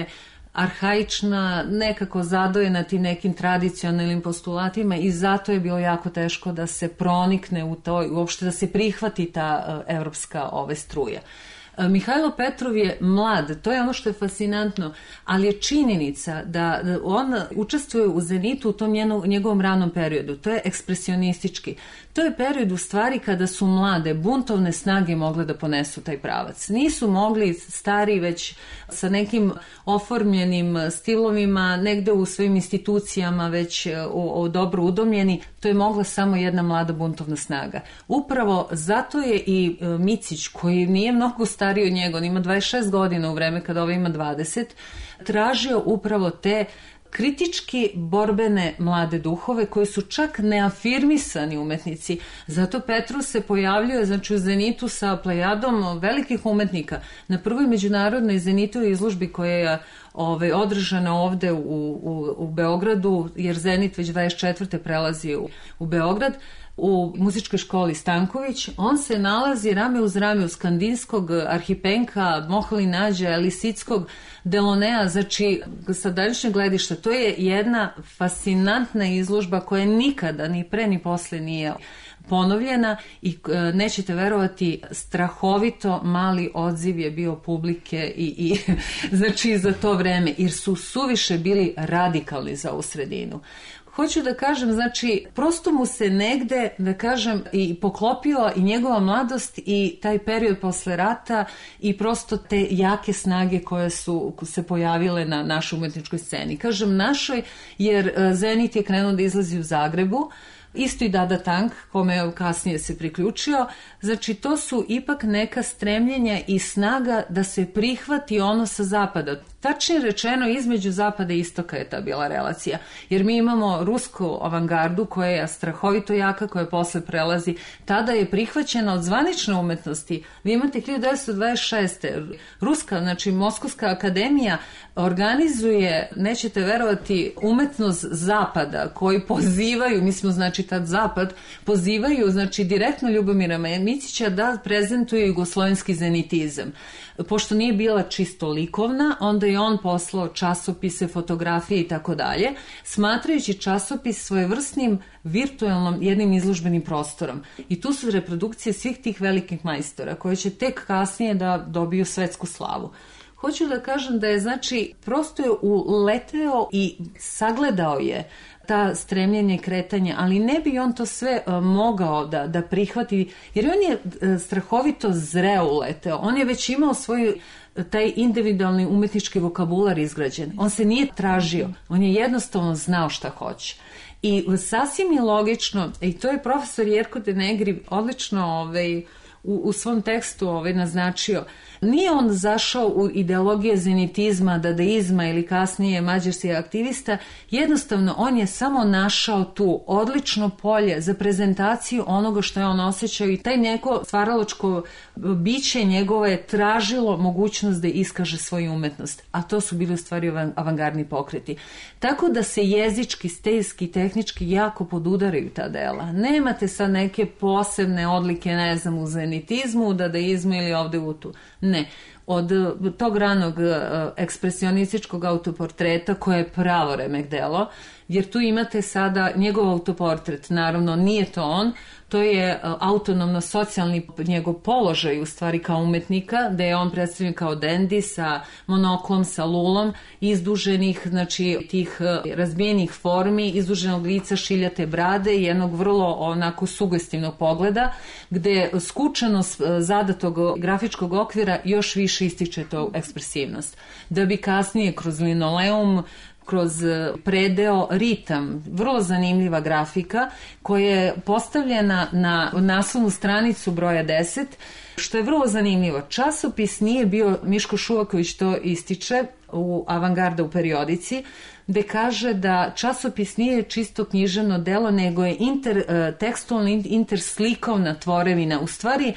arhaična, nekako zadojena tim nekim tradicionalnim postulatima i zato je bilo jako teško da se pronikne u to i uopšte da se prihvati ta uh, evropska ove struja. Mihajlo Petrov je mlad, to je ono što je fascinantno, ali je činjenica da on učestvuje u zenitu u tom njegovom ranom periodu. To je ekspresionistički. To je period u stvari kada su mlade, buntovne snage mogle da ponesu taj pravac. Nisu mogli stari već sa nekim oformljenim stilovima, negde u svojim institucijama već o, o dobro udomljeni, to je mogla samo jedna mlada buntovna snaga. Upravo zato je i Micić, koji nije mnogo stariji od njega, on ima dvadeset šest godina u vreme kada ovaj ima dvadeset, tražio upravo te kritički borbene mlade duhove koji su čak neafirmisani umetnici. Zato Petrov se pojavljuje znači, u Zenitu sa plejadom velikih umetnika. Na prvoj međunarodnoj Zenitovoj izložbi koja je ovaj, održana ovde u, u, u Beogradu, jer Zenit već dvadeset četvrte prelazi u, u Beograd, u muzičkoj školi Stanković, on se nalazi rame uz rame uz Kandinskog, Arhipenka, Mohali Nađa, Lisickog, Delonea, znači sa današnjeg gledišta, to je jedna fascinantna izložba koja nikada ni pre ni posle nije ponovljena i e, nećete verovati, strahovito mali odziv je bio publike i, i znači za to vreme, jer su suviše bili radikalni za ovu sredinu. Hoću da kažem, znači, prosto mu se negde, da kažem, i poklopila i njegova mladost i taj period posle rata i prosto te jake snage koje su se pojavile na našoj umetničkoj sceni. Kažem našoj, jer Zenit je krenuo da izlazi u Zagrebu, isto i Dada Tank, kome kasnije se priključio. Znači, to su ipak neka stremljenja i snaga da se prihvati ono sa zapada. Tačnije rečeno, između zapada i istoka je ta bila relacija. Jer mi imamo rusku avangardu koja je strahovito jaka, koja posle prelazi. Tada je prihvaćena od zvanične umetnosti. Vi imate hiljadu devetsto dvadeset šeste. Ruska, znači Moskovska akademija organizuje, nećete verovati, umetnost zapada koji pozivaju, mi smo znači tad zapad, pozivaju znači direktno Ljubomira Micića da prezentuje jugoslovenski zenitizam. Pošto nije bila čisto likovna, onda je on poslao časopise, fotografije i tako dalje, smatrajući časopis svojevrsnim virtualnom jednim izložbenim prostorom. I tu su reprodukcije svih tih velikih majstora koje će tek kasnije da dobiju svetsku slavu. Hoću da kažem da je, znači, prosto je uleteo i sagledao je ta stremljenja i kretanja, ali ne bi on to sve uh, mogao da, da prihvati, jer on je uh, strahovito zreo uleteo. On je već imao svoj taj individualni umetnički vokabular izgrađen. On se nije tražio, on je jednostavno znao šta hoće. I sasvim je logično, i to je profesor Jerko de Negri odlično ovaj, u, u svom tekstu ovaj, naznačio, nije on zašao u ideologije zenitizma, dadaizma ili kasnije mađarskih aktivista, jednostavno on je samo našao tu odlično polje za prezentaciju onoga što je on osjećao i taj neko stvaralačko biće njegovo je tražilo mogućnost da iskaže svoju umetnost, a to su bili u stvari avangardni pokreti. Tako da se jezički, stilski, tehnički jako podudaraju ta dela. Nemate sad neke posebne odlike, ne znam, u zenitizmu, u dadaizmu ili ovde u tu. Ne, od tog ranog ekspresionističkog autoportreta koje je pravo remek delo, jer tu imate sada njegov autoportret, naravno nije to on, to je autonomno socijalni njegov položaj u stvari kao umetnika, da je on predstavljen kao dendi sa monoklom, sa lulom, izduženih, znači tih razbijenih formi, izduženog lica, šiljate brade i jednog vrlo onako sugestivnog pogleda, gde skučenost zadatog grafičkog okvira još više ističe to ekspresivnost. Da bi kasnije kroz linoleum, kroz predeo ritam, vrlo zanimljiva grafika koja je postavljena na naslovnu stranicu broja deset, što je vrlo zanimljivo. Časopis nije bio, Miško Šuvaković to ističe u Avangarda u periodici, gde kaže da časopis nije čisto književno delo, nego je intertekstualna, interslikovna tvorevina, u stvari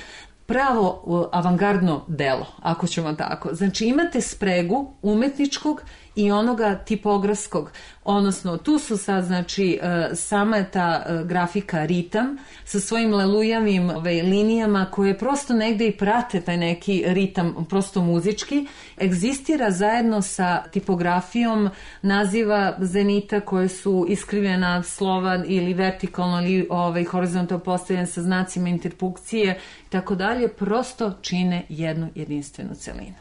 pravo avangardno delo, ako ćemo tako. Znači imate spregu umetničkog i onoga tipografskog, odnosno tu su sad, znači, sama je ta grafika ritam sa svojim lelujavim ove, linijama koje prosto negde i prate taj neki ritam, prosto muzički, egzistira zajedno sa tipografijom naziva zenita koje su iskrivljena slova ili vertikalno ili ovaj, horizontalno postavljene sa znacima interpunkcije i tako dalje, prosto čine jednu jedinstvenu celinu.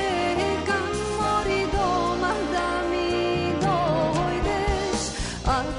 A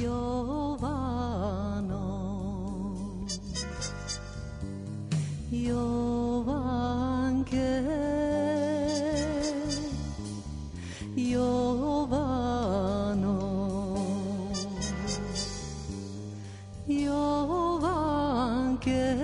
Jovano, Jovanke, Jovano, Jovanke,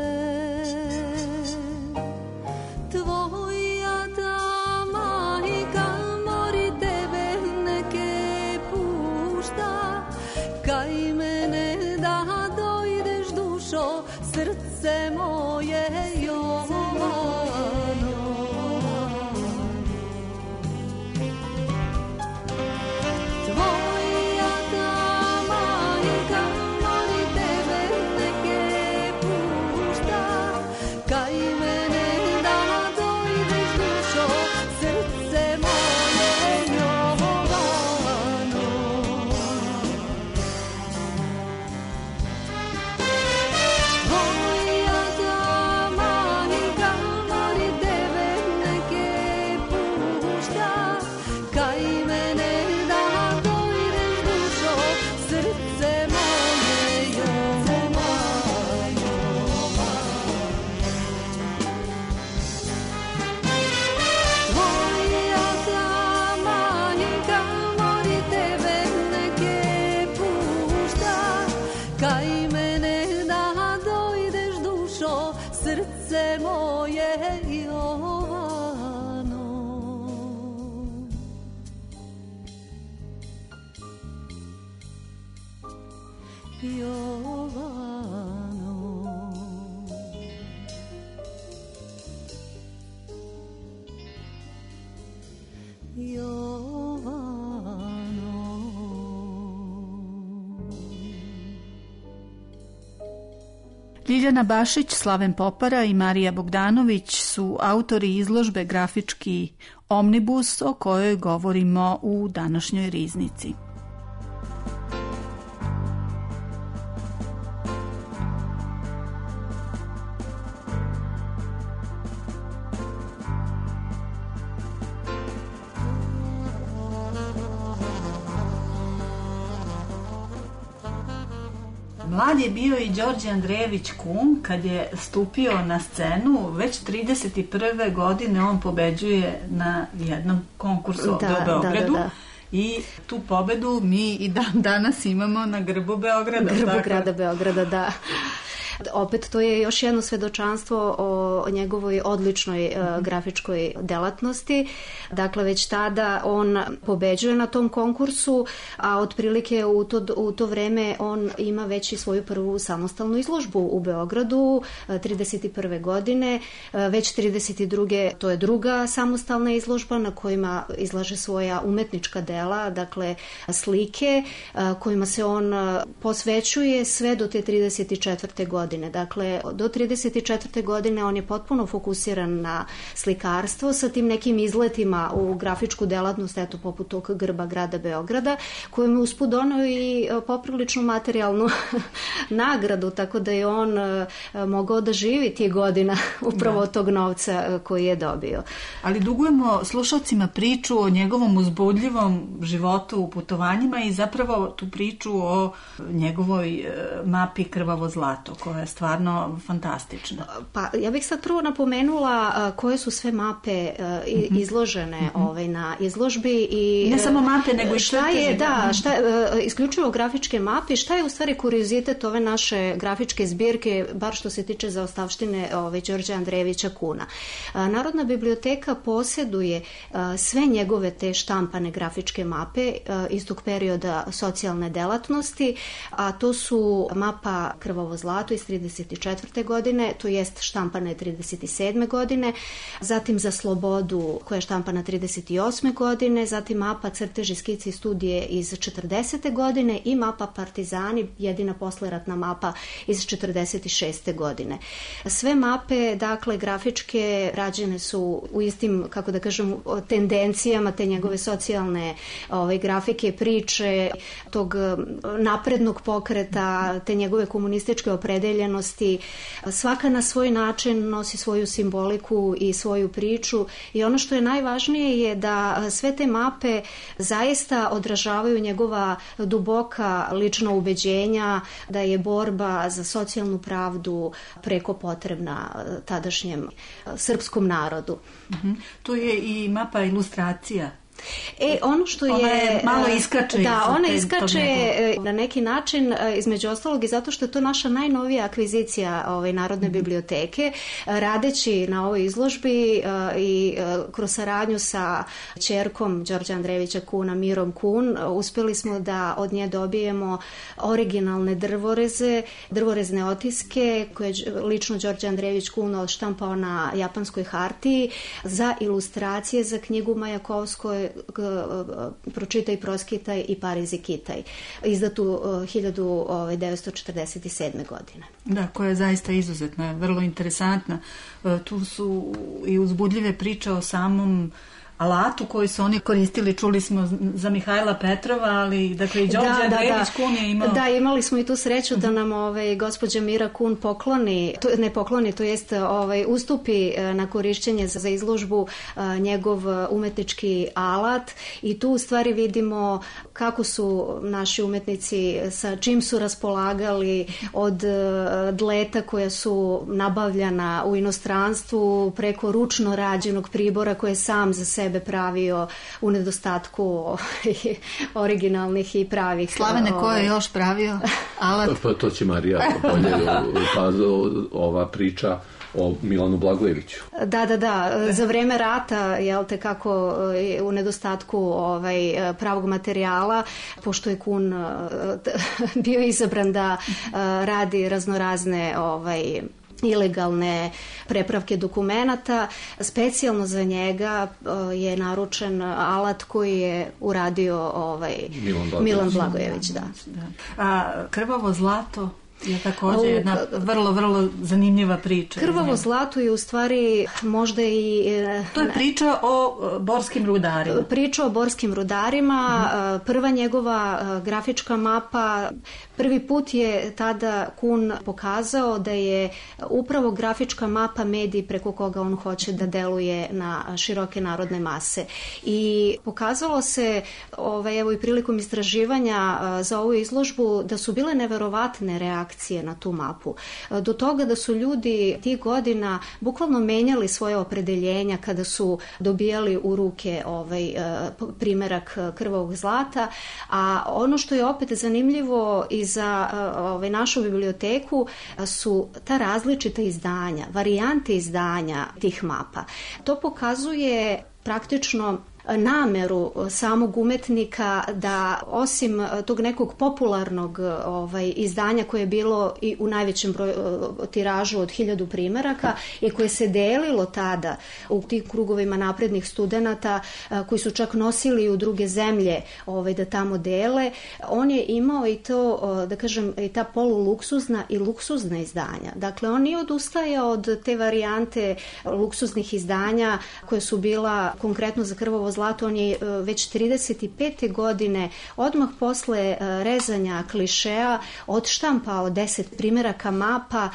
tvoja ta majka mori tebe neke pušta, kaj mene da dojdeš dušo, srce moje Jovano. Tvoja ta majka mori tebe neke pušta, kaj mene da dojdeš dušo, srce moje Jovano. Tvoja ta majka mori tebe neke pušta, kaj mene da dojdeš dušo, srce moje Jovano. Tvoja ta majka mori tebe neke pušta, kaj mene da dojdeš dušo, srce moje Jovano. Jovano, Ljiljana Bašić, Slaven Popara i Marija Bogdanović su autori izložbe Grafički omnibus o kojoj govorimo u današnjoj riznici. Mlad je bio i Đorđe Andrejević Kum kad je stupio na scenu. Već trideset prve godine on pobeđuje na jednom konkursu ovde Da, u Beogradu. da, da, da. I tu pobedu mi i dan danas imamo na grbu Beograda. Grbu tako? grada Beograda, da. Opet to je još jedno svedočanstvo o njegovoj odličnoj uh, grafičkoj delatnosti. Dakle, već tada on pobeđuje na tom konkursu, a otprilike u to, u to vreme on ima već i svoju prvu samostalnu izložbu u Beogradu uh, trideset prve godine. Uh, već trideset druge to je druga samostalna izložba na kojima izlaže svoja umetnička dela, dakle slike uh, kojima se on uh, posvećuje sve do te trideset četvrte godine. Dakle, do trideset četvrte godine on je potpuno fokusiran na slikarstvo sa tim nekim izletima u grafičku delatnost, eto poput tog grba grada Beograda, kojem je usput donao i popriličnu materijalnu nagradu, tako da je on mogao da živi tih godina upravo od tog novca koji je dobio. Ali dugujemo slušalcima priču o njegovom uzbudljivom životu u putovanjima i zapravo tu priču o njegovoj mapi Krvavo zlato, koja je stvarno fantastična. Pa ja bih sad prvo napomenula koje su sve mape izložene mm-hmm. ovaj, na izložbi i ne samo mape, nego i šta je, da, šta je, isključivo grafičke mape, šta je u stvari kuriozitet ove naše grafičke zbirke, bar što se tiče zaostavštine ovaj, Đorđa Andrejevića Kuna. Narodna biblioteka posjeduje sve njegove te štampane grafičke mape iz tog perioda socijalne delatnosti, a to su mapa Krvavo zlato iz trideset četvrte godine, to jest štampana je trideset sedme godine, zatim Za slobodu koja je štampana trideset osme godine, zatim mapa Crteži, skici i studije iz četrdesete godine i mapa Partizani, jedina posleratna mapa iz četrdeset šeste godine. Sve mape, dakle, grafičke rađene su u istim, kako da kažem, tendencijama te njegove socijalne ove, grafike, priče, tog naprednog pokreta, te njegove komunističke opredeljenosti opredeljenosti. Svaka na svoj način nosi svoju simboliku i svoju priču i ono što je najvažnije je da sve te mape zaista odražavaju njegova duboka lična ubeđenja da je borba za socijalnu pravdu preko potrebna tadašnjem srpskom narodu. Uh-huh. Tu je i mapa ilustracija. E, ono što je... Ona je malo iskače. Da, ona iskače na neki način, između ostalog i zato što je to naša najnovija akvizicija ovaj, Narodne biblioteke. Radeći na ovoj izložbi i kroz saradnju sa ćerkom Đorđa Andrejevića Kuna, Mirom Kun, uspjeli smo da od nje dobijemo originalne drvoreze, drvorezne otiske koje je lično Đorđe Andrejević Kun odštampao na japanskoj hartiji za ilustracije za knjigu Majakovskoj Pročitaj, proskitaj i Pariz i Kitaj, izdatu hiljadu devetsto četrdeset sedme. godine. Da, koja je zaista izuzetna, vrlo interesantna. Tu su i uzbudljive priče o samom alatu koji su oni koristili, čuli smo za Mihajla Petrova, ali dakle i Đorđe Andrejević Kun je imao... Da, imali smo i tu sreću da nam ovaj, gospođa Mira Kun pokloni, to, ne pokloni, to jest ovaj, ustupi na korišćenje za, za izložbu njegov umetnički alat i tu u stvari vidimo kako su naši umetnici, sa čim su raspolagali od dleta koja su nabavljana u inostranstvu preko ručno rađenog pribora koje sam za sebe sebe pravio u nedostatku originalnih i pravih. Slavene, ko je još pravio alat? Pa to će Marija bolje, pa ova priča o Milanu Blagojeviću. Da, da, da. Za vreme rata, jel te, kako u nedostatku ovaj, pravog materijala, pošto je Kun bio izabran da radi raznorazne ovaj, ilegalne prepravke dokumenata, specijalno za njega je naručen alat koji je uradio ovaj, Milan Blagojević. Milan Blagojević, da. Da. A krvavo zlato je također jedna vrlo, vrlo zanimljiva priča. Krvavo zlato je u stvari možda i... To je priča o borskim rudarima. Priča o borskim rudarima. Mm-hmm. Prva njegova grafička mapa, prvi put je tada Kun pokazao da je upravo grafička mapa medij preko koga on hoće da deluje na široke narodne mase. I pokazalo se, ovaj, evo i prilikom istraživanja za ovu izložbu, da su bile neverovatne reakcije na tu mapu. Do toga da su ljudi tih godina bukvalno menjali svoje opredeljenja kada su dobijali u ruke ovaj primerak krvavog zlata, a ono što je opet zanimljivo i za ovaj, našu biblioteku su ta različita izdanja, varijante izdanja tih mapa. To pokazuje praktično nameru samog umetnika da osim tog nekog popularnog ovaj, izdanja koje je bilo i u najvećem broju, tiražu od hiljadu primeraka i koje se delilo tada u tim krugovima naprednih studenata koji su čak nosili u druge zemlje ovaj, da tamo dele, on je imao i to, da kažem, i ta poluluksuzna i luksuzna izdanja. Dakle, on nije odustajao od te varijante luksuznih izdanja koje su bila konkretno za krvavo zlato. On je već trideset pete godine odmah posle rezanja klišeja odštampao deset primeraka mapa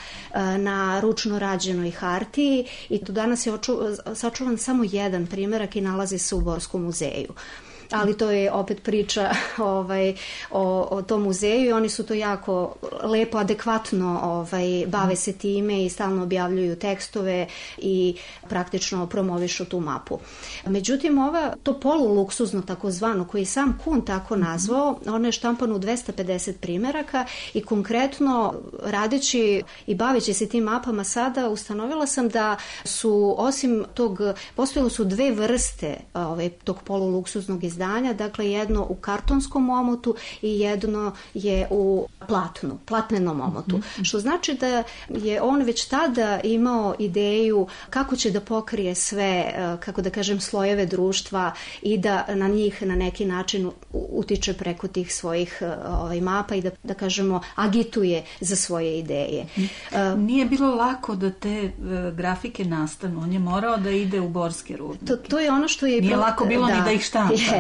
na ručno rađenoj hartiji i do danas je oču, sačuvan samo jedan primerak i nalazi se u Borskom muzeju. Ali to je opet priča ovaj, o, o tom muzeju i oni su to jako lepo, adekvatno ovaj, bave se time i stalno objavljuju tekstove i praktično promovišu tu mapu. Međutim, ova, to poluluksuzno takozvano, koji je sam Kun tako nazvao, ono je štampano u dvesta pedeset primeraka i konkretno radeći i baveći se tim mapama sada, ustanovila sam da su osim tog, postojalo su dve vrste ovaj, tog poluluksuznog izdanja. Dakle, jedno u kartonskom omotu i jedno je u platnu, platnenom omotu. Mm-hmm. Što znači da je on već tada imao ideju kako će da pokrije sve, kako da kažem, slojeve društva i da na njih na neki način utiče preko tih svojih ovaj, mapa i da, da kažemo, agituje za svoje ideje. Mm-hmm. Nije bilo lako da te uh, grafike nastanu. On je morao da ide u borske rudnike. To, to je ono što je... Nije lako bilo da, ni da ih štampa. Je,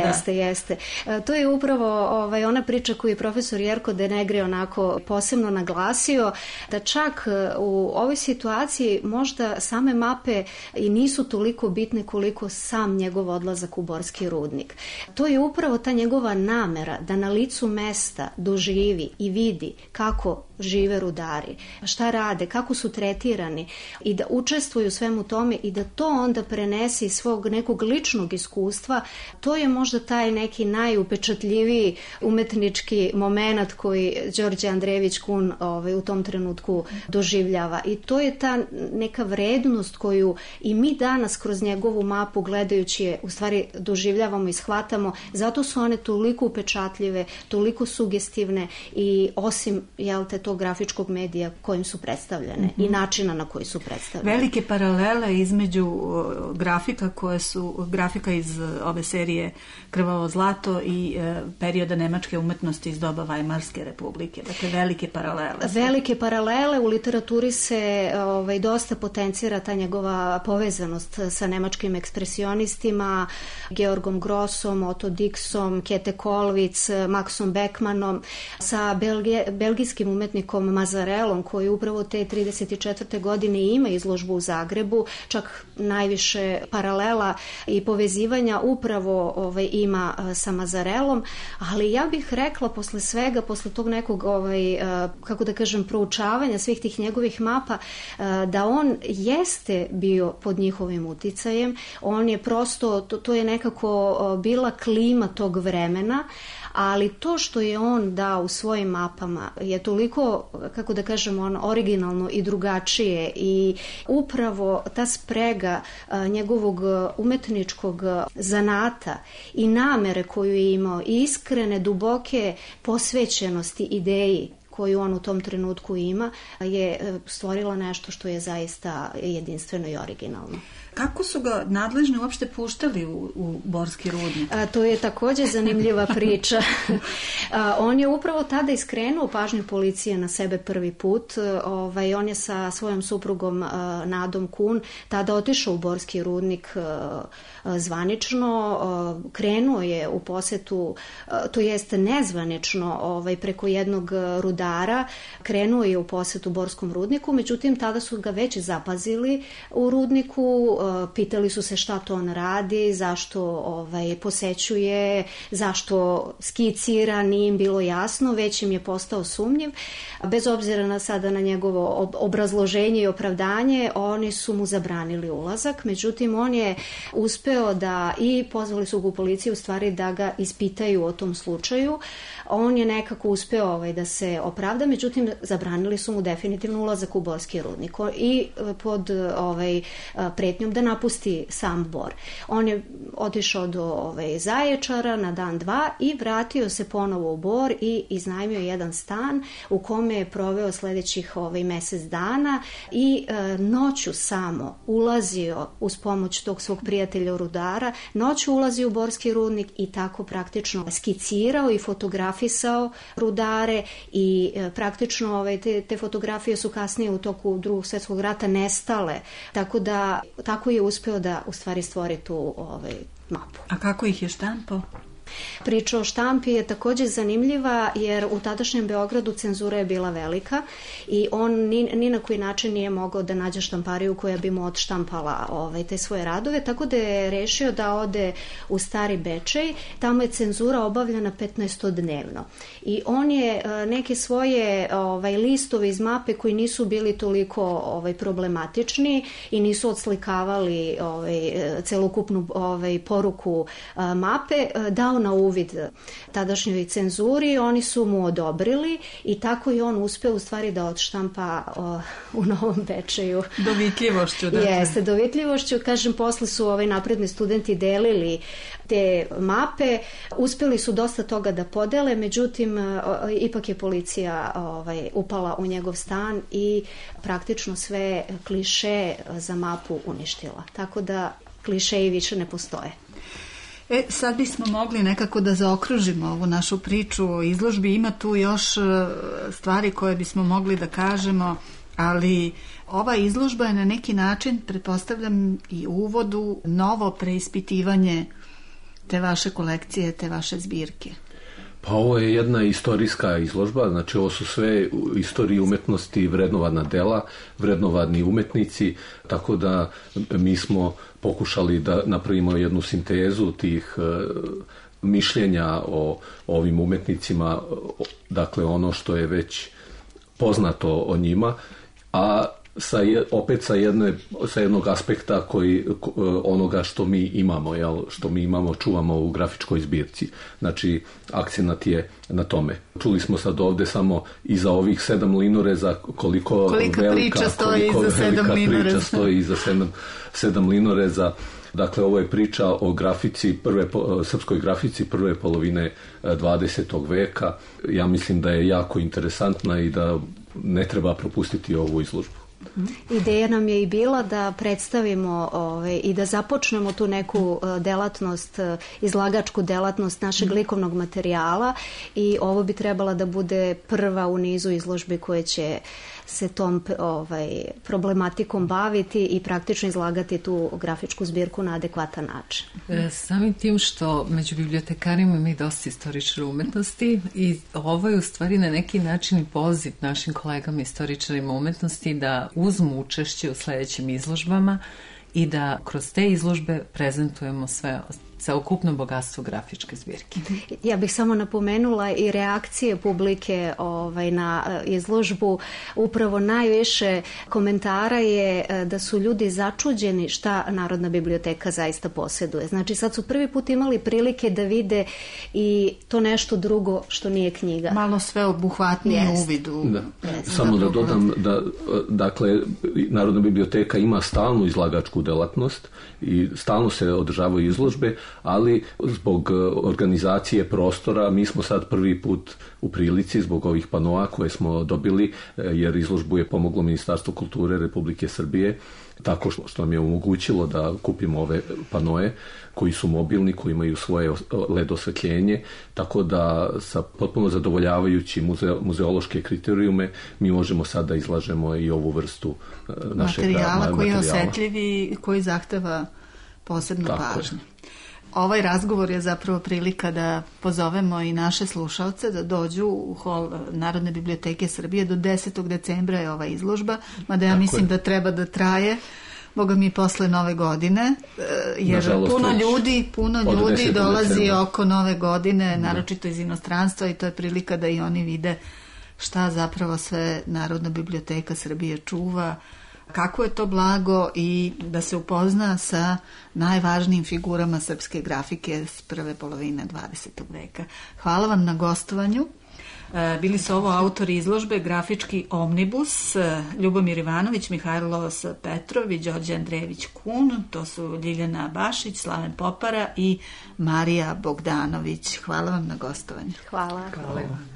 Jeste, jeste. E, to je upravo ovaj, ona priča koju je profesor Jerko de Negri onako posebno naglasio, da čak u ovoj situaciji možda same mape i nisu toliko bitne koliko sam njegov odlazak u Borski rudnik. To je upravo ta njegova namera da na licu mesta doživi i vidi kako žive rudari, šta rade, kako su tretirani i da učestvuju u svemu tome i da to onda prenese iz svog nekog ličnog iskustva. To je možda taj neki najupečatljiviji umetnički moment koji Đorđe Andrejević Kun ovaj, u tom trenutku doživljava. I to je ta neka vrednost koju i mi danas kroz njegovu mapu gledajući je u stvari doživljavamo i shvatamo. Zato su one toliko upečatljive, toliko sugestivne i osim, jel te, tog grafičkog medija kojim su predstavljene mm-hmm. i načina na koji su predstavljene. Velike paralele između grafika koje su grafika iz ove serije Krvavo zlato i e, perioda nemačke umetnosti iz doba Vajmarske republike. Dakle, velike paralele. Velike paralele. U literaturi se ovaj, dosta potencira ta njegova povezanost sa nemačkim ekspresionistima, Georgom Grossom, Otto Dixom, Käthe Kollwitz, Maxom Beckmannom, sa belgije, belgijskim umetnikom Mazarelom, koji upravo te trideset četvrte godine ima izložbu u Zagrebu, čak najviše paralela i povezivanja upravo ovaj, ima sa Mazarelom, ali ja bih rekla posle svega, posle tog nekog, ovaj, kako da kažem, proučavanja svih tih njegovih mapa, da on jeste bio pod njihovim uticajem, on je prosto, to, to je nekako bila klima tog vremena, ali to što je on dao u svojim mapama je toliko, kako da kažem, on originalno i drugačije i upravo ta sprega a, njegovog umetničkog zanata i namere koju je imao i iskrene, duboke posvećenosti ideji koju on u tom trenutku ima, je stvorila nešto što je zaista jedinstveno i originalno. Kako su ga nadležni uopšte puštali u, u Borski rudnik? A, to je također zanimljiva priča. A, on je upravo tada iskrenuo pažnju policije na sebe prvi put. Ovaj, on je sa svojom suprugom a, Nadom Kun tada otišao u Borski rudnik a, a, zvanično, a, krenuo je u posetu, a, to jest nezvanično, ovaj, preko jednog rudara, krenuo je u posetu Borskom rudniku, međutim tada su ga već zapazili u rudniku, pitali su se šta to on radi, zašto ovaj, posećuje, zašto skicira, nije im bilo jasno, već im je postao sumnjiv. Bez obzira na sada na njegovo obrazloženje i opravdanje, oni su mu zabranili ulazak, međutim on je uspeo da, i pozvali su ga u policiju u stvari da ga ispitaju o tom slučaju. On je nekako uspeo ovaj, da se opravda, međutim zabranili su mu definitivno ulazak u Borski rudnik i pod ovaj, pretnjom da napusti sam Bor. On je otišao do ovaj, Zaječara na dan dva i vratio se ponovo u Bor i iznajmio jedan stan u kome je proveo sledećih ovaj, mesec dana i e, noću samo ulazio uz pomoć tog svog prijatelja rudara, noću ulazio u Borski rudnik i tako praktično skicirao i fotografisao rudare i e, praktično ovaj, te, te fotografije su kasnije u toku Drugog svjetskog rata nestale, tako da tako je uspeo da u stvari stvori tu ovaj, mapu. A kako ih je štampao? Priča o štampi je također zanimljiva jer u tadašnjem Beogradu cenzura je bila velika i on ni, ni na koji način nije mogao da nađe štampariju koja bi mu odštampala ovaj, te svoje radove, tako da je rešio da ode u Stari Bečej. Tamo je cenzura obavljena petnaestodnevno i on je neke svoje ovaj, listove iz mape koji nisu bili toliko ovaj, problematični i nisu odslikavali ovaj, celokupnu ovaj, poruku a, mape, dao na uvid tadašnjoj cenzuri, oni su mu odobrili i tako i on uspeo u stvari da odštampa o, u Novom Bečeju. Dovitljivošću. Dakle. Jeste, dovitljivošću. Kažem, posle su ovaj napredni studenti delili te mape, uspeli su dosta toga da podele, međutim, o, ipak je policija ovaj, upala u njegov stan i praktično sve kliše za mapu uništila. Tako da klišeji više ne postoje. E, sad bismo mogli nekako da zaokružimo ovu našu priču o izložbi. Ima tu još stvari koje bismo mogli da kažemo, ali ova izložba je na neki način, pretpostavljam i u uvodu, novo preispitivanje te vaše kolekcije, te vaše zbirke? Pa ovo je jedna istorijska izložba, znači ovo su sve u istoriji umetnosti vrednovana dela, vrednovani umetnici, tako da mi smo pokušali da napravimo jednu sintezu tih e, mišljenja o, o ovim umetnicima, o, dakle ono što je već poznato o njima, a sa je, opet sa, jedne, sa jednog aspekta koji, onoga što mi imamo, jel, što mi imamo, čuvamo u grafičkoj zbirci. Znači, akcenat je na tome. Čuli smo sad ovde samo iza ovih sedam linoreza koliko Kolika velika, priča stoji koliko iza sedam velika linoreza. priča stoji iza sedam, sedam linoreza. Dakle, ovo je priča o grafici, prve, srpskoj grafici prve polovine dvadesetog veka. Ja mislim da je jako interesantna i da ne treba propustiti ovu izložbu. Ideja nam je i bila da predstavimo ovaj, i da započnemo tu neku delatnost, izlagačku delatnost našeg likovnog materijala i ovo bi trebala da bude prva u nizu izložbi koje će se tom ovaj, problematikom baviti i praktično izlagati tu grafičku zbirku na adekvatan način. E, samim tim što među bibliotekarima ima i dosta istoričara umetnosti i ovo je u stvari na neki način i poziv našim kolegama istoričarima umetnosti da uzmu učešće u sledećim izložbama i da kroz te izložbe prezentujemo sve celokupno bogatstvo grafičke zbirke. Ja bih samo napomenula i reakcije publike ovaj, na izložbu. Upravo najviše komentara je da su ljudi začuđeni šta Narodna biblioteka zaista posjeduje. Znači sad su prvi put imali prilike da vide i to nešto drugo što nije knjiga. Malo sve obuhvatnije u uvidu. Da. Samo da dodam da, dakle, Narodna biblioteka ima stalnu izlagačku delatnost i stalno se održavaju izložbe, ali zbog organizacije prostora mi smo sad prvi put u prilici zbog ovih panoa koje smo dobili, jer izložbu je pomoglo Ministarstvo kulture Republike Srbije tako što nam je omogućilo da kupimo ove panoe koji su mobilni, koji imaju svoje led osvetljenje, tako da sa potpuno zadovoljavajući muze, muzeološke kriterijume mi možemo sad da izlažemo i ovu vrstu našeg materijala koji je osetljiv i koji zahteva posebnu pažnju. Ovaj razgovor je zapravo prilika da pozovemo i naše slušalce da dođu u hol Narodne biblioteke Srbije. Do desetog decembra je ova izložba, mada ja Tako mislim je. da treba da traje, boga mi posle nove godine, jer Nažalost, puno ljudi, puno ljudi dolazi decembra. oko nove godine, naročito iz inostranstva, i to je prilika da i oni vide šta zapravo sve Narodna biblioteka Srbije čuva, kako je to blago i da se upozna sa najvažnijim figurama srpske grafike s prve polovine dvadesetog veka. Hvala vam na gostovanju. Bili su ovo autori izložbe Grafički omnibus, Ljubomir Ivanović, Mihajlo Petrov i Đorđe Andrejević Kun. To su Ljiljana Bašić, Slaven Popara i Marija Bogdanović. Hvala vam na gostovanju. Hvala. Hvala vam.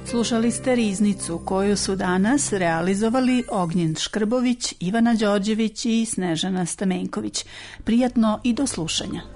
Slušali ste Riznicu koju su danas realizovali Ognjen Škrbović, Ivana Đorđević i Snežana Stamenković. Prijatno i do slušanja.